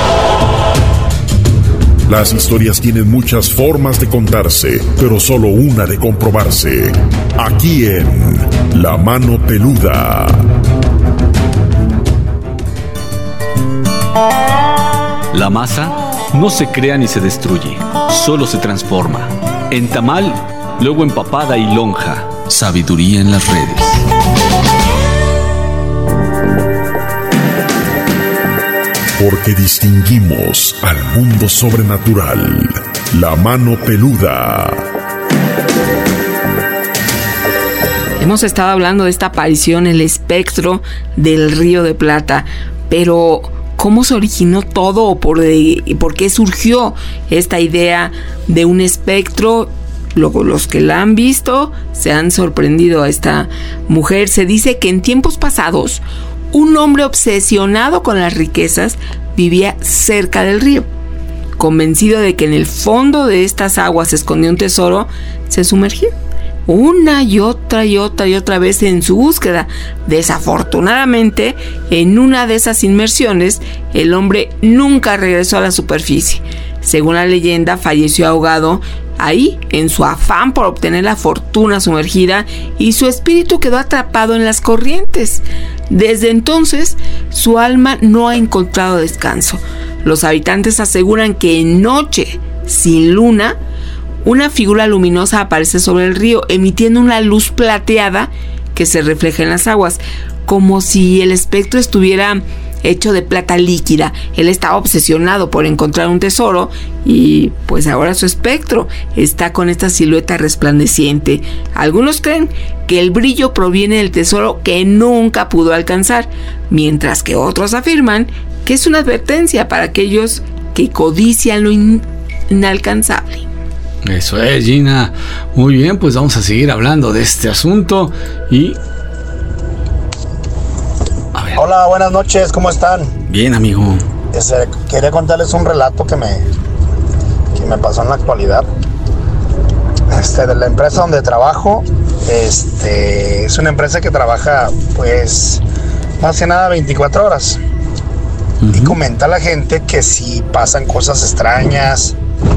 [SPEAKER 12] Las historias tienen muchas formas de contarse, pero solo una de comprobarse. Aquí en La Mano Peluda.
[SPEAKER 2] La masa no se crea ni se destruye, solo se transforma. En tamal, luego empapada y lonja. Sabiduría en las redes.
[SPEAKER 12] Porque distinguimos al mundo sobrenatural. La Mano Peluda.
[SPEAKER 9] Hemos estado hablando de esta aparición, el espectro del Río de Plata, pero ¿cómo se originó todo o por, de, por qué surgió esta idea de un espectro? Luego, los que la han visto se han sorprendido a esta mujer. Se dice que en tiempos pasados un hombre obsesionado con las riquezas vivía cerca del río. Convencido de que en el fondo de estas aguas se escondía un tesoro, se sumergió una y otra y otra y otra vez en su búsqueda. Desafortunadamente, en una de esas inmersiones, el hombre nunca regresó a la superficie. Según la leyenda, falleció ahogado ahí en su afán por obtener la fortuna sumergida, y su espíritu quedó atrapado en las corrientes. Desde entonces, su alma no ha encontrado descanso. Los habitantes aseguran que en noche sin luna, una figura luminosa aparece sobre el río, emitiendo una luz plateada que se refleja en las aguas, como si el espectro estuviera hecho de plata líquida. Él estaba obsesionado por encontrar un tesoro y pues ahora su espectro está con esta silueta resplandeciente. Algunos creen que el brillo proviene del tesoro que nunca pudo alcanzar, mientras que otros afirman que es una advertencia para aquellos que codician lo in- inalcanzable.
[SPEAKER 10] Eso es, Gina. Muy bien, pues vamos a seguir hablando de este asunto y...
[SPEAKER 6] Hola, buenas noches, ¿cómo están?
[SPEAKER 10] Bien, amigo.
[SPEAKER 6] Este, quería contarles un relato que me, que me pasó en la actualidad. Este, de la empresa donde trabajo, este, es una empresa que trabaja, pues, más que nada veinticuatro horas. Uh-huh. Y comenta a la gente que si pasan cosas extrañas.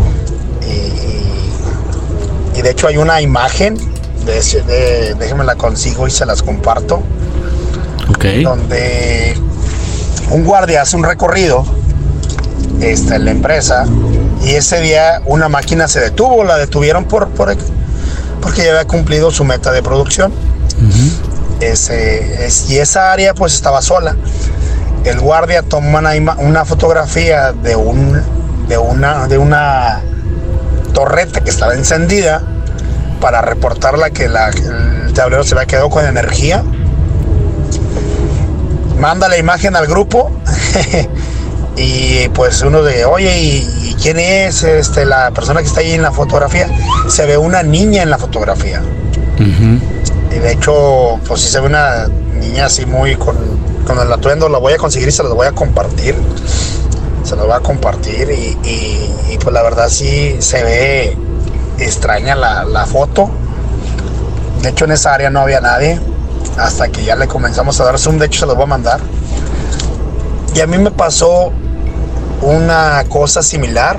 [SPEAKER 6] Y, y de hecho hay una imagen, de, de, déjenme la consigo y se las comparto.
[SPEAKER 10] Okay.
[SPEAKER 6] Donde un guardia hace un recorrido este, en la empresa, y ese día una máquina se detuvo, la detuvieron por, por porque ya había cumplido su meta de producción. Uh-huh. Ese, es, y esa área pues estaba sola. El guardia toma una, una fotografía de un de una de una torreta que estaba encendida para reportarla que la, el tablero se había quedado con energía. Manda la imagen al grupo y pues uno de, oye, ¿y, y quién es este, la persona que está ahí en la fotografía? Se ve una niña en la fotografía. Uh-huh. Y de hecho, pues sí se ve una niña así muy con, con el atuendo. La voy a conseguir y se los voy a compartir. Se los voy a compartir y, y, y pues la verdad sí se ve extraña la, la foto. De hecho, en esa área no había nadie, hasta que ya le comenzamos a dar zoom. De hecho, se los voy a mandar. Y a mí me pasó una cosa similar.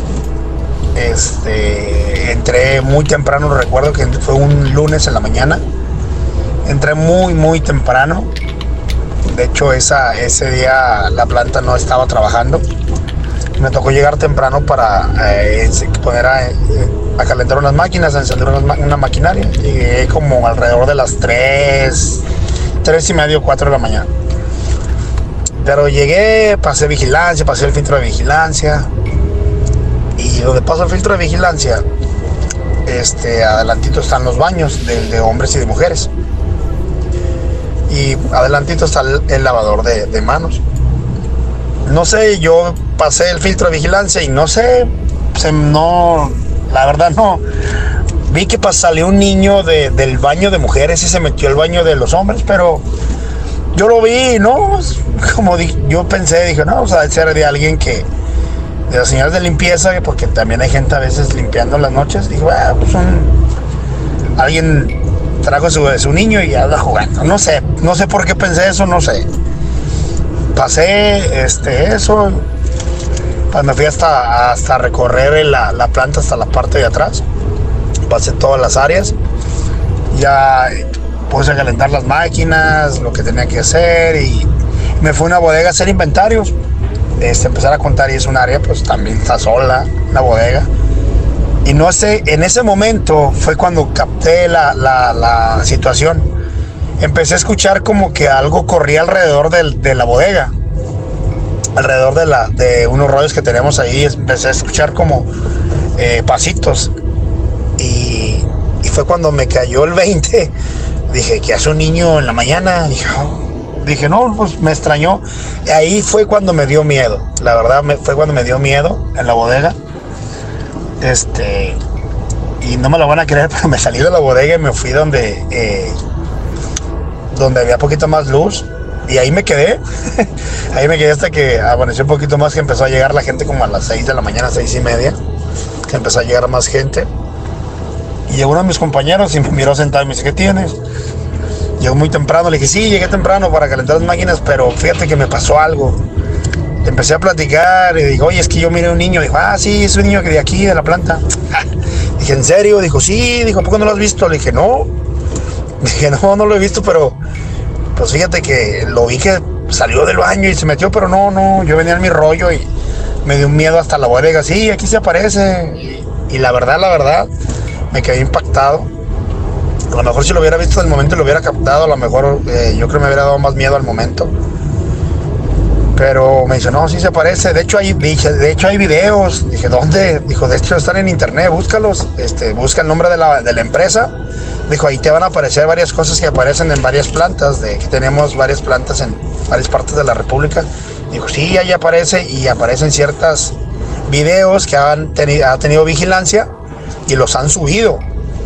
[SPEAKER 6] Este, entré muy temprano, recuerdo que fue un lunes en la mañana. Entré muy, muy temprano. De hecho, esa, ese día la planta no estaba trabajando. Me tocó llegar temprano para eh, poner a, a calentar unas máquinas, a encender una, una maquinaria. Llegué como alrededor de las tres, tres y medio, cuatro de la mañana. Pero llegué, pasé vigilancia, pasé el filtro de vigilancia. Y donde paso el filtro de vigilancia, este, adelantito están los baños de, de hombres y de mujeres. Y adelantito está el, el lavador de, de manos. No sé, yo pasé el filtro de vigilancia y no sé, se, no, la verdad no. Vi que pas, salió un niño de, del baño de mujeres y se metió al baño de los hombres, pero yo lo vi, ¿no? Como di, yo pensé, dije, no, o sea, debe ser de alguien que, de las señoras de limpieza, porque también hay gente a veces limpiando en las noches. Dije, bueno, pues un, alguien trajo su, su niño y anda jugando. No sé, no sé por qué pensé eso, no sé. Pasé este, eso, pues me fui hasta, hasta recorrer la, la planta hasta la parte de atrás. Pasé todas las áreas. Ya puse a calentar las máquinas, lo que tenía que hacer, y me fui a una bodega a hacer inventarios. Este, empezar a contar, y es un área, pues también está sola, la bodega. Y no sé, en ese momento fue cuando capté la, la, la situación. Empecé a escuchar como que algo corría alrededor de, de la bodega, alrededor de, la, de unos rollos que tenemos ahí. Empecé a escuchar como eh, pasitos. Y, y fue cuando me cayó el veinte. Dije, ¿qué hace un niño en la mañana? Dije, oh. Dije, no, pues me extrañó. Y ahí fue cuando me dio miedo. La verdad, me, fue cuando me dio miedo en la bodega. Este, y no me lo van a creer, pero me salí de la bodega y me fui donde, eh, donde había poquito más luz. Y ahí me quedé. Ahí me quedé hasta que amaneció un poquito más, que empezó a llegar la gente como a las seis de la mañana, seis y media. Que empezó a llegar más gente. Y llegó uno de mis compañeros y me miró sentado y me dice, ¿qué tienes? Llegó muy temprano, le dije, sí, llegué temprano para calentar las máquinas, pero fíjate que me pasó algo. Empecé a platicar y dijo, oye, es que yo miré a un niño. Dijo, ah, sí, es un niño que de aquí, de la planta. Dije, ¿en serio? Dijo, sí. Dijo, ¿por qué no lo has visto? Le dije, no. Dije, no, no lo he visto, pero pues fíjate que lo vi que salió del baño y se metió, pero no, no, yo venía en mi rollo y me dio un miedo hasta la bodega. Sí, aquí se aparece. Y, y la verdad, la verdad, me quedé impactado. A lo mejor si lo hubiera visto en el momento y lo hubiera captado, a lo mejor eh, yo creo que me hubiera dado más miedo al momento. Pero me dice, no, sí se parece. De hecho hay, de hecho hay videos. Dije, ¿dónde? Dijo, de hecho están en internet, búscalos. Este, busca el nombre de la, de la empresa. Dijo, ahí te van a aparecer varias cosas que aparecen en varias plantas, de que tenemos varias plantas en varias partes de la República. Dijo, sí, ahí aparece, y aparecen ciertos videos que han tenido, ha tenido vigilancia y los han subido.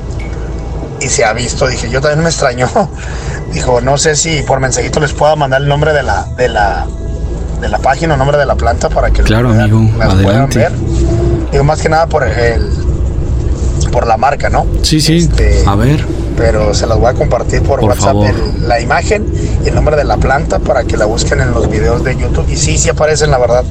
[SPEAKER 6] Y se ha visto. Dije, yo también me extrañó. Dijo, no sé si por mensajito les pueda mandar el nombre de la, de la, de la página, el nombre de la planta, para que
[SPEAKER 10] claro,
[SPEAKER 6] puedan,
[SPEAKER 10] amigo,
[SPEAKER 6] las
[SPEAKER 10] adelante.
[SPEAKER 6] puedan ver. Digo, más que nada por el, por la marca, ¿no?
[SPEAKER 10] Sí, sí.
[SPEAKER 6] Este,
[SPEAKER 10] a ver.
[SPEAKER 6] Pero se las voy a compartir por,
[SPEAKER 10] por
[SPEAKER 6] WhatsApp, el, la imagen y el nombre de la planta, para que la busquen en los videos de YouTube. Y sí, sí aparecen, la verdad.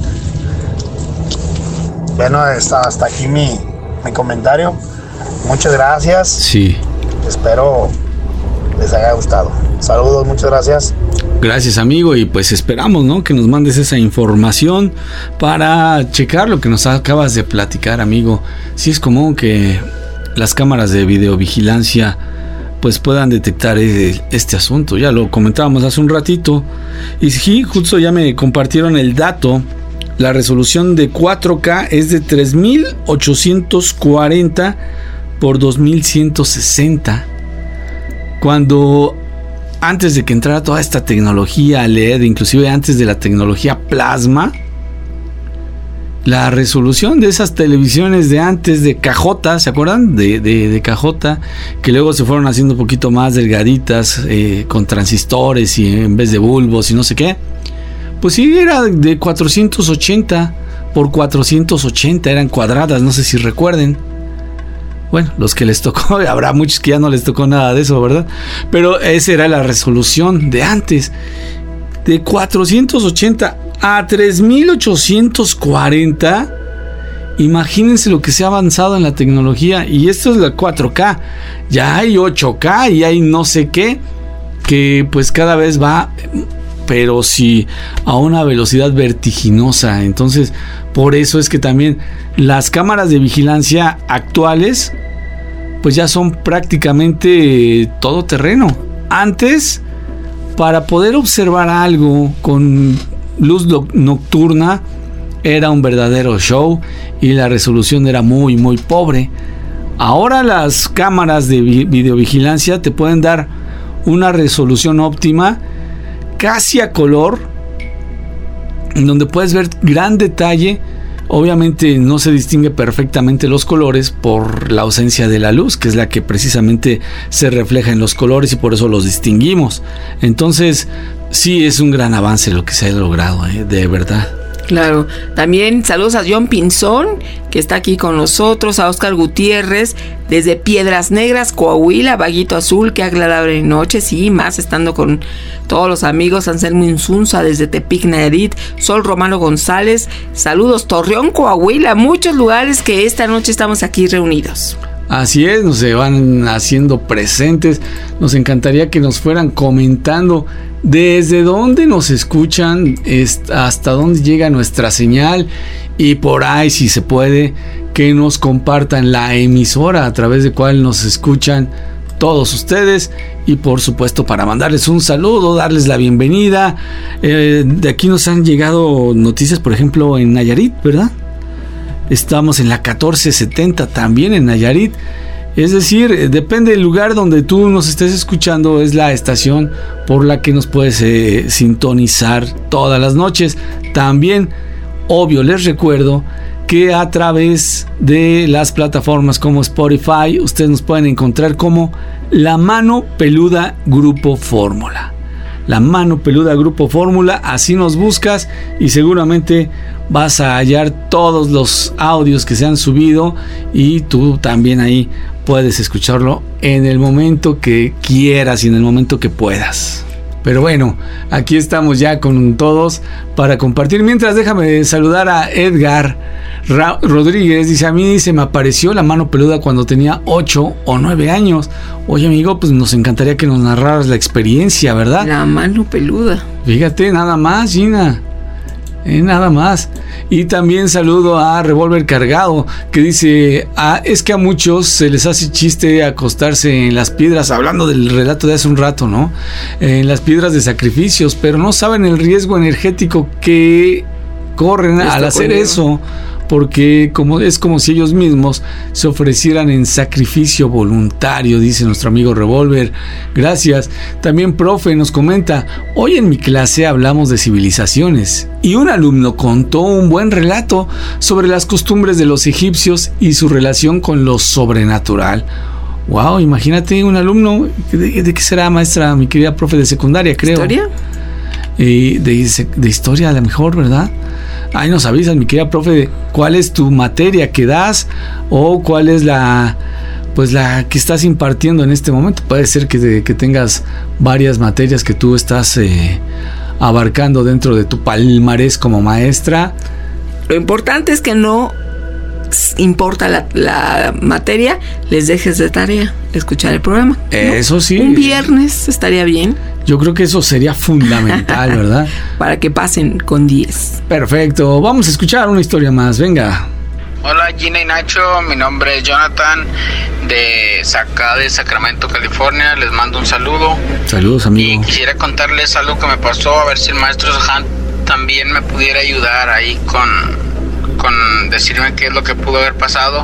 [SPEAKER 6] Bueno, hasta, hasta aquí mi, mi comentario. Muchas gracias.
[SPEAKER 10] Sí.
[SPEAKER 6] Espero les haya gustado. Saludos, muchas gracias.
[SPEAKER 10] Gracias, amigo, y pues esperamos, ¿no?, que nos mandes esa información para checar lo que nos acabas de platicar, amigo. Sí es común que las cámaras de videovigilancia pues puedan detectar este asunto. Ya lo comentábamos hace un ratito. Y sí, justo ya me compartieron el dato. La resolución de cuatro K es de tres mil ochocientos cuarenta por dos mil ciento sesenta. Cuando antes de que entrara toda esta tecnología L E D, inclusive antes de la tecnología plasma, la resolución de esas televisiones de antes de cajota, ¿se acuerdan? De, de, de cajota, que luego se fueron haciendo un poquito más delgaditas, eh, con transistores y en vez de bulbos y no sé qué. Pues sí, era de cuatrocientos ochenta por cuatrocientos ochenta, eran cuadradas, no sé si recuerden. Bueno, los que les tocó, habrá muchos que ya no les tocó nada de eso, ¿verdad? Pero esa era la resolución de antes. De cuatrocientos ochenta a tres mil ochocientos cuarenta. Imagínense lo que se ha avanzado en la tecnología. Y esto es la cuatro K. Ya hay ocho K y hay no sé qué. Que pues cada vez va, pero sí a una velocidad vertiginosa. Entonces, por eso es que también las cámaras de vigilancia actuales pues ya son prácticamente todoterreno. Antes, para poder observar algo con luz nocturna, era un verdadero show y la resolución era muy muy pobre. Ahora las cámaras de vi- videovigilancia te pueden dar una resolución óptima, casi a color, en donde puedes ver gran detalle. Obviamente no se distingue perfectamente los colores por la ausencia de la luz, que es la que precisamente se refleja en los colores y por eso los distinguimos. Entonces, sí es un gran avance lo que se ha logrado, ¿eh? De verdad.
[SPEAKER 9] Claro, también saludos a John Pinzón, que está aquí con nosotros, a Oscar Gutiérrez, desde Piedras Negras, Coahuila, Vaguito Azul, qué agradable noche, sí, más estando con todos los amigos, Anselmo Insunza, desde Tepic, Nayarit, Sol Romano González, saludos, Torreón, Coahuila, muchos lugares que esta noche estamos aquí reunidos.
[SPEAKER 10] Así es, nos se van haciendo presentes, nos encantaría que nos fueran comentando desde dónde nos escuchan, hasta dónde llega nuestra señal y por ahí, si se puede, que nos compartan la emisora a través de cual nos escuchan todos ustedes y por supuesto para mandarles un saludo, darles la bienvenida. Eh, de aquí nos han llegado noticias, por ejemplo, en Nayarit, ¿verdad? Estamos en la catorce setenta también en Nayarit. Es decir, depende del lugar donde tú nos estés escuchando, es la estación por la que nos puedes eh, sintonizar todas las noches. También, obvio, les recuerdo que a través de las plataformas como Spotify, ustedes nos pueden encontrar como La Mano Peluda Grupo Fórmula. La Mano Peluda Grupo Fórmula, así nos buscas y seguramente vas a hallar todos los audios que se han subido y tú también ahí puedes escucharlo en el momento que quieras y en el momento que puedas. Pero bueno, aquí estamos ya con todos para compartir. Mientras, déjame saludar a Edgar Ra- Rodríguez. Dice, a mí se me apareció la mano peluda cuando tenía ocho o nueve años. Oye, amigo, pues nos encantaría que nos narraras la experiencia, ¿verdad?
[SPEAKER 9] La mano peluda.
[SPEAKER 10] Fíjate, nada más, Gina. Eh, nada más. Y también saludo a Revólver Cargado, que dice, ah, es que a muchos se les hace chiste acostarse en las piedras, hablando del relato de hace un rato, ¿no? En las piedras de sacrificios, pero no saben el riesgo energético que corren al hacer eso, porque como es como si ellos mismos se ofrecieran en sacrificio voluntario, dice nuestro amigo Revólver. Gracias. También profe nos comenta, hoy en mi clase hablamos de civilizaciones y un alumno contó un buen relato sobre las costumbres de los egipcios y su relación con lo sobrenatural. Wow, imagínate un alumno, ¿de, de qué será, maestra, mi querida profe de secundaria, creo?
[SPEAKER 9] ¿Historia?
[SPEAKER 10] Eh, de, de historia a lo mejor, ¿verdad? Ahí nos avisas, mi querida profe, cuál es tu materia que das o cuál es la, pues la que estás impartiendo en este momento. Puede ser que, de, que tengas varias materias que tú estás eh, abarcando dentro de tu palmarés como maestra.
[SPEAKER 9] Lo importante es que no importa la, la materia, les dejes de tarea escuchar el programa, ¿no?
[SPEAKER 10] Eso sí.
[SPEAKER 9] Un viernes estaría bien.
[SPEAKER 10] Yo creo que eso sería fundamental, ¿verdad?
[SPEAKER 9] Para que pasen con diez.
[SPEAKER 10] Perfecto. Vamos a escuchar una historia más. Venga.
[SPEAKER 7] Hola Gina y Nacho, mi nombre es Jonathan de acá de Sacramento, California. Les mando un saludo.
[SPEAKER 10] Saludos, amigo.
[SPEAKER 7] Y quisiera contarles algo que me pasó, a ver si el maestro Han también me pudiera ayudar ahí con, con decirme qué es lo que pudo haber pasado.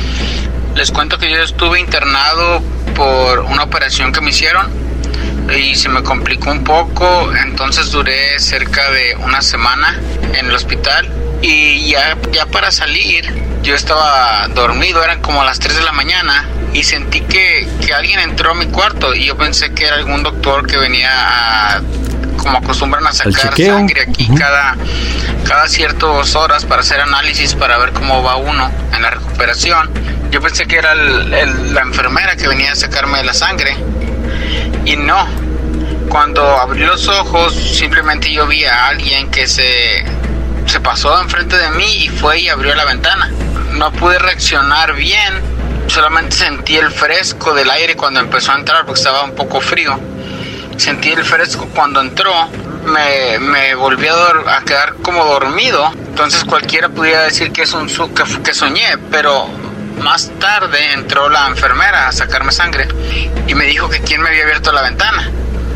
[SPEAKER 7] Les cuento que yo estuve internado por una operación que me hicieron y se me complicó un poco, entonces duré cerca de una semana en el hospital y ya, ya para salir yo estaba dormido, eran como las tres de la mañana y sentí que, que alguien entró a mi cuarto y yo pensé que era algún doctor que venía a, como acostumbran a sacar sangre aquí uh-huh. cada, cada ciertas horas para hacer análisis para ver cómo va uno en la recuperación. Yo pensé que era el, el, la enfermera que venía a sacarme la sangre. Y no. Cuando abrí los ojos, simplemente yo vi a alguien que se, se pasó enfrente de mí y fue y abrió la ventana. No pude reaccionar bien. Solamente sentí el fresco del aire cuando empezó a entrar porque estaba un poco frío. Sentí el fresco cuando entró. Me, me volví a, dor- a quedar como dormido. Entonces cualquiera pudiera decir que es un su- que, que soñé, pero más tarde entró la enfermera a sacarme sangre y me dijo que quién me había abierto la ventana.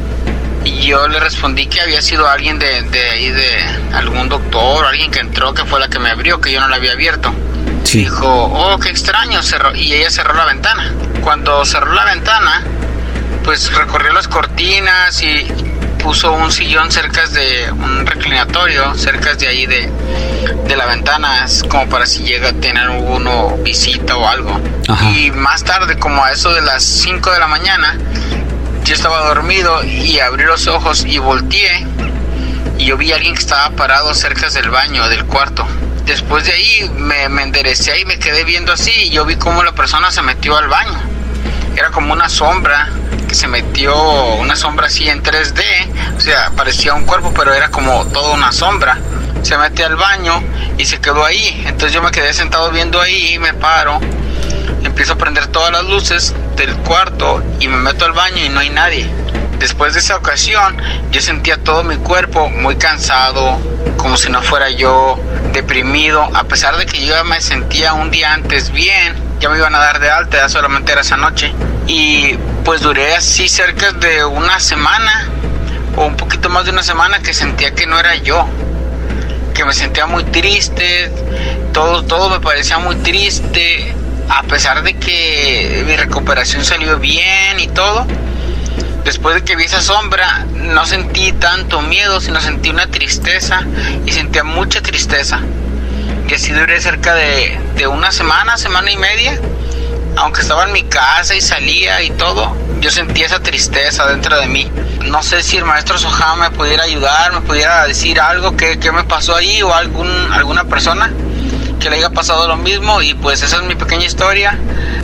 [SPEAKER 7] Y yo le respondí que había sido alguien de, de ahí, de algún doctor, alguien que entró, que fue la que me abrió, que yo no la había abierto.
[SPEAKER 10] Sí.
[SPEAKER 7] Dijo, oh, qué extraño, cerró, y ella cerró la ventana. Cuando cerró la ventana, pues recorrió las cortinas y puso un sillón cerca de un reclinatorio, cerca de ahí de, de la ventana, es como para si llega a tener uno visita o algo.
[SPEAKER 10] Ajá.
[SPEAKER 7] Y más tarde, como a eso de las cinco de la mañana, yo estaba dormido y abrí los ojos y volteé y yo vi a alguien que estaba parado cerca del baño, del cuarto. Después de ahí me, me enderecé y me quedé viendo así y yo vi cómo la persona se metió al baño. Era como una sombra que se metió, una sombra así en tres D, o sea, parecía un cuerpo, pero era como toda una sombra. Se metió al baño y se quedó ahí. Entonces yo me quedé sentado viendo ahí, me paro, empiezo a prender todas las luces del cuarto y me meto al baño y no hay nadie. Después de esa ocasión, yo sentía todo mi cuerpo muy cansado, como si no fuera yo, deprimido, a pesar de que yo ya me sentía un día antes bien, ya me iban a dar de alta, ya solamente era esa noche. Y pues duré así cerca de una semana, o un poquito más de una semana, que sentía que no era yo, que me sentía muy triste, todo, todo me parecía muy triste, a pesar de que mi recuperación salió bien y todo. Después de que vi esa sombra, no sentí tanto miedo, sino sentí una tristeza y sentía mucha tristeza. Y así duré cerca de, de una semana, semana y media. Aunque estaba en mi casa y salía y todo, yo sentía esa tristeza dentro de mí. No sé si el maestro Soham me pudiera ayudar, me pudiera decir algo que, que me pasó ahí, o algún, alguna persona que le haya pasado lo mismo. Y pues esa es mi pequeña historia.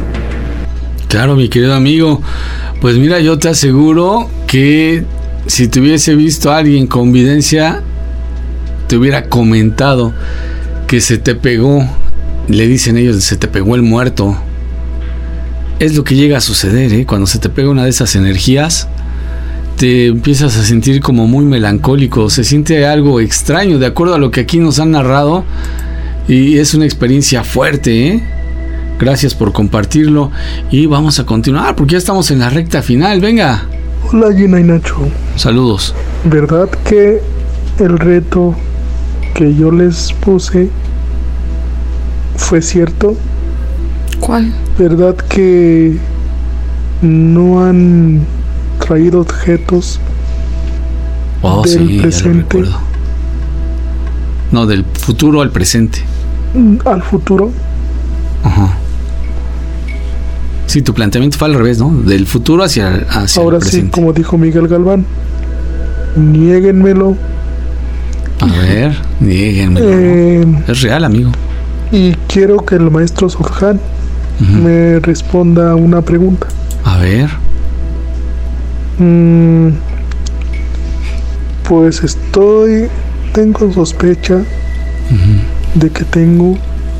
[SPEAKER 10] Claro, mi querido amigo. Pues mira, yo te aseguro que si te hubiese visto a alguien con videncia, te hubiera comentado que se te pegó, le dicen ellos, se te pegó el muerto. Es lo que llega a suceder, ¿eh? Cuando se te pega una de esas energías, te empiezas a sentir como muy melancólico, se siente algo extraño, de acuerdo a lo que aquí nos han narrado, y es una experiencia fuerte, ¿eh? Gracias por compartirlo y vamos a continuar porque ya estamos en la recta final. Venga.
[SPEAKER 8] Hola Gina y Nacho.
[SPEAKER 10] Saludos.
[SPEAKER 8] ¿Verdad que el reto que yo les puse fue cierto?
[SPEAKER 9] ¿Cuál?
[SPEAKER 8] ¿Verdad que no han traído objetos
[SPEAKER 10] oh,
[SPEAKER 8] del
[SPEAKER 10] sí,
[SPEAKER 8] presente?
[SPEAKER 10] Ya lo recuerdo. No, del futuro al presente.
[SPEAKER 8] Al futuro.
[SPEAKER 10] Ajá. Sí, tu planteamiento fue al revés, ¿no? Del futuro hacia, hacia
[SPEAKER 8] Ahora
[SPEAKER 10] el presente.
[SPEAKER 8] sí, como dijo Miguel Galván, niéguenmelo.
[SPEAKER 10] A ver, niéguenmelo.
[SPEAKER 8] Eh,
[SPEAKER 10] es real, amigo.
[SPEAKER 8] Y quiero que el maestro Soham uh-huh. me responda una pregunta.
[SPEAKER 10] A ver.
[SPEAKER 8] Mm, pues estoy, tengo sospecha uh-huh. de que tengo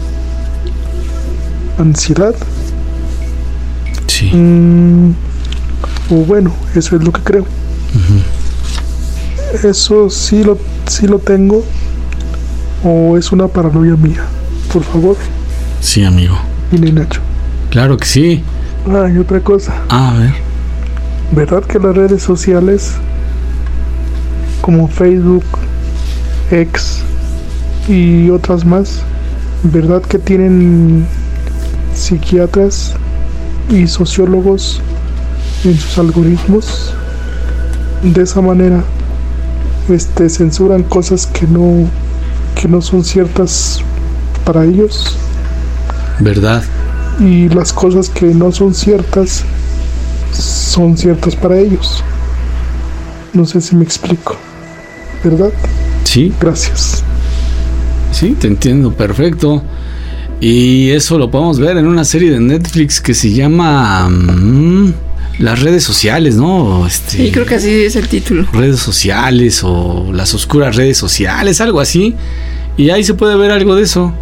[SPEAKER 8] ansiedad.
[SPEAKER 10] Sí.
[SPEAKER 8] Mm, o bueno, eso es lo que creo. Uh-huh. Eso sí lo, sí lo tengo. O es una paranoia mía. Por favor.
[SPEAKER 10] Sí, amigo.
[SPEAKER 8] Y Nacho.
[SPEAKER 10] Claro que sí.
[SPEAKER 8] Ah, y otra cosa.
[SPEAKER 10] Ah, a ver.
[SPEAKER 8] ¿Verdad que las redes sociales como Facebook, X y otras más, verdad que tienen psiquiatras y sociólogos en sus algoritmos? De esa manera este censuran cosas que no que no son ciertas para ellos,
[SPEAKER 10] verdad,
[SPEAKER 8] y las cosas que no son ciertas son ciertas para ellos. No sé si me explico, ¿verdad?
[SPEAKER 10] Sí.
[SPEAKER 8] Gracias.
[SPEAKER 10] Sí, te entiendo perfecto. Y eso lo podemos ver en una serie de Netflix que se llama um, Las redes sociales, ¿no? Este,
[SPEAKER 9] sí, creo que así es el título.
[SPEAKER 10] Redes sociales o Las oscuras redes sociales, algo así. Y ahí se puede ver algo de eso.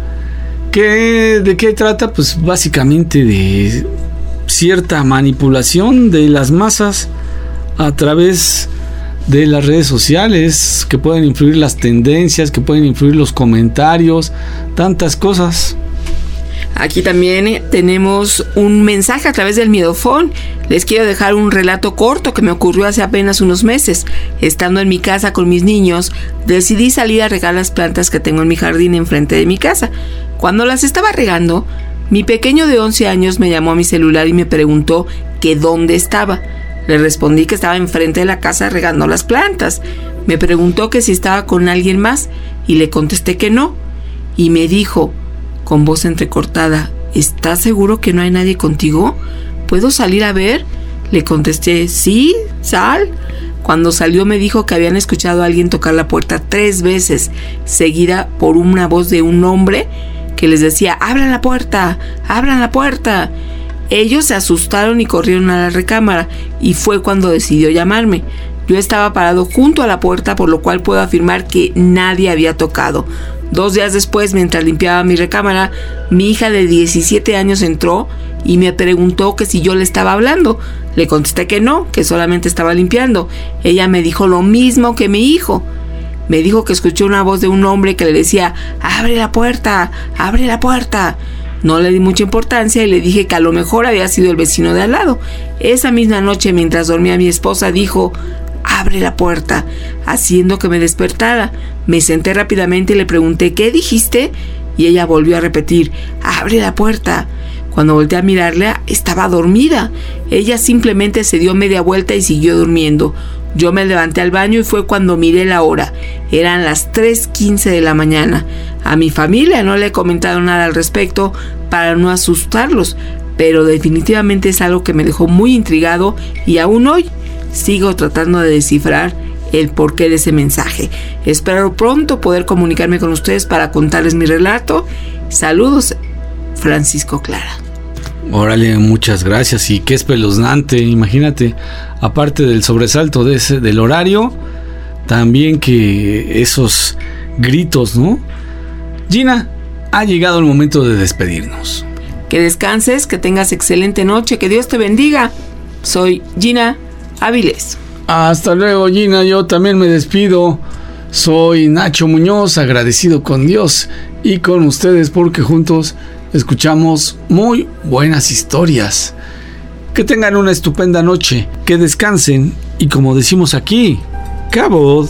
[SPEAKER 10] ¿Qué, ¿De qué trata? Pues básicamente de cierta manipulación de las masas a través de las redes sociales, que pueden influir las tendencias, que pueden influir los comentarios, tantas cosas.
[SPEAKER 9] Aquí también tenemos un mensaje a través del Miedofón. Les quiero dejar un relato corto que me ocurrió hace apenas unos meses. Estando en mi casa con mis niños, decidí salir a regar las plantas que tengo en mi jardín enfrente de mi casa. Cuando las estaba regando, mi pequeño de once años me llamó a mi celular y me preguntó que dónde estaba. Le respondí que estaba enfrente de la casa regando las plantas. Me preguntó que si estaba con alguien más y le contesté que no. Y me dijo, con voz entrecortada, ¿estás seguro que no hay nadie contigo? ¿Puedo salir a ver? Le contesté, sí, sal. Cuando salió me dijo que habían escuchado a alguien tocar la puerta tres veces, seguida por una voz de un hombre que les decía, ¡abran la puerta! ¡Abran la puerta! Ellos se asustaron y corrieron a la recámara, y fue cuando decidió llamarme. Yo estaba parado junto a la puerta, por lo cual puedo afirmar que nadie había tocado. Dos días después, mientras limpiaba mi recámara, mi hija de diecisiete años entró y me preguntó que si yo le estaba hablando. Le contesté que no, que solamente estaba limpiando. Ella me dijo lo mismo que mi hijo. Me dijo que escuchó una voz de un hombre que le decía, ¡abre la puerta! ¡Abre la puerta! No le di mucha importancia y le dije que a lo mejor había sido el vecino de al lado. Esa misma noche, mientras dormía, mi esposa dijo, abre la puerta, haciendo que me despertara. Me senté rápidamente y le pregunté, ¿qué dijiste? Y ella volvió a repetir, abre la puerta. Cuando volteé a mirarla, estaba dormida. Ella simplemente se dio media vuelta y siguió durmiendo. Yo me levanté al baño y fue cuando miré la hora. Eran las tres quince de la mañana. A mi familia no le he comentado nada al respecto para no asustarlos, pero definitivamente es algo que me dejó muy intrigado y aún hoy sigo tratando de descifrar el porqué de ese mensaje. Espero pronto poder comunicarme con ustedes para contarles mi relato. Saludos, Francisco Clara.
[SPEAKER 10] Órale, muchas gracias. Y qué espeluznante, imagínate, aparte del sobresalto de ese, del horario, también que esos gritos, ¿no? Gina, ha llegado el momento de despedirnos.
[SPEAKER 9] Que descanses, que tengas excelente noche, que Dios te bendiga. Soy Gina Áviles.
[SPEAKER 10] Hasta luego, Gina. Yo también me despido. Soy Nacho Muñoz, agradecido con Dios y con ustedes porque juntos escuchamos muy buenas historias. Que tengan una estupenda noche, que descansen y, como decimos aquí, cabos.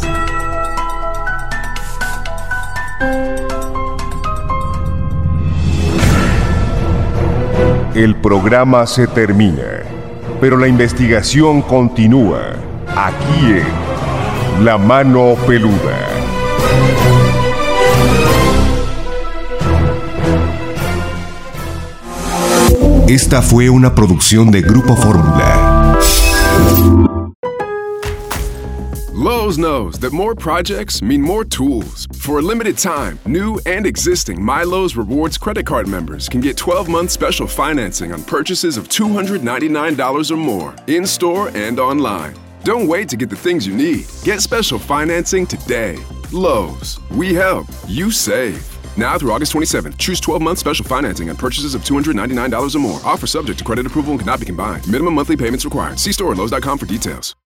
[SPEAKER 12] El programa se termina, pero la investigación continúa aquí en La Mano Peluda. Esta fue una producción de Grupo Fórmula.
[SPEAKER 5] Lowe's knows that more projects mean more tools. For a limited time, new and existing MyLowe's Rewards credit card members can get twelve-month special financing on purchases of two hundred ninety-nine dollars or more, in-store and online. Don't wait to get the things you need. Get special financing today. Lowe's. We help. You save. Now through August twenty-seventh, choose twelve-month special financing on purchases of two hundred ninety-nine dollars or more. Offer subject to credit approval and cannot be combined. Minimum monthly payments required. See store at Lowe's dot com for details.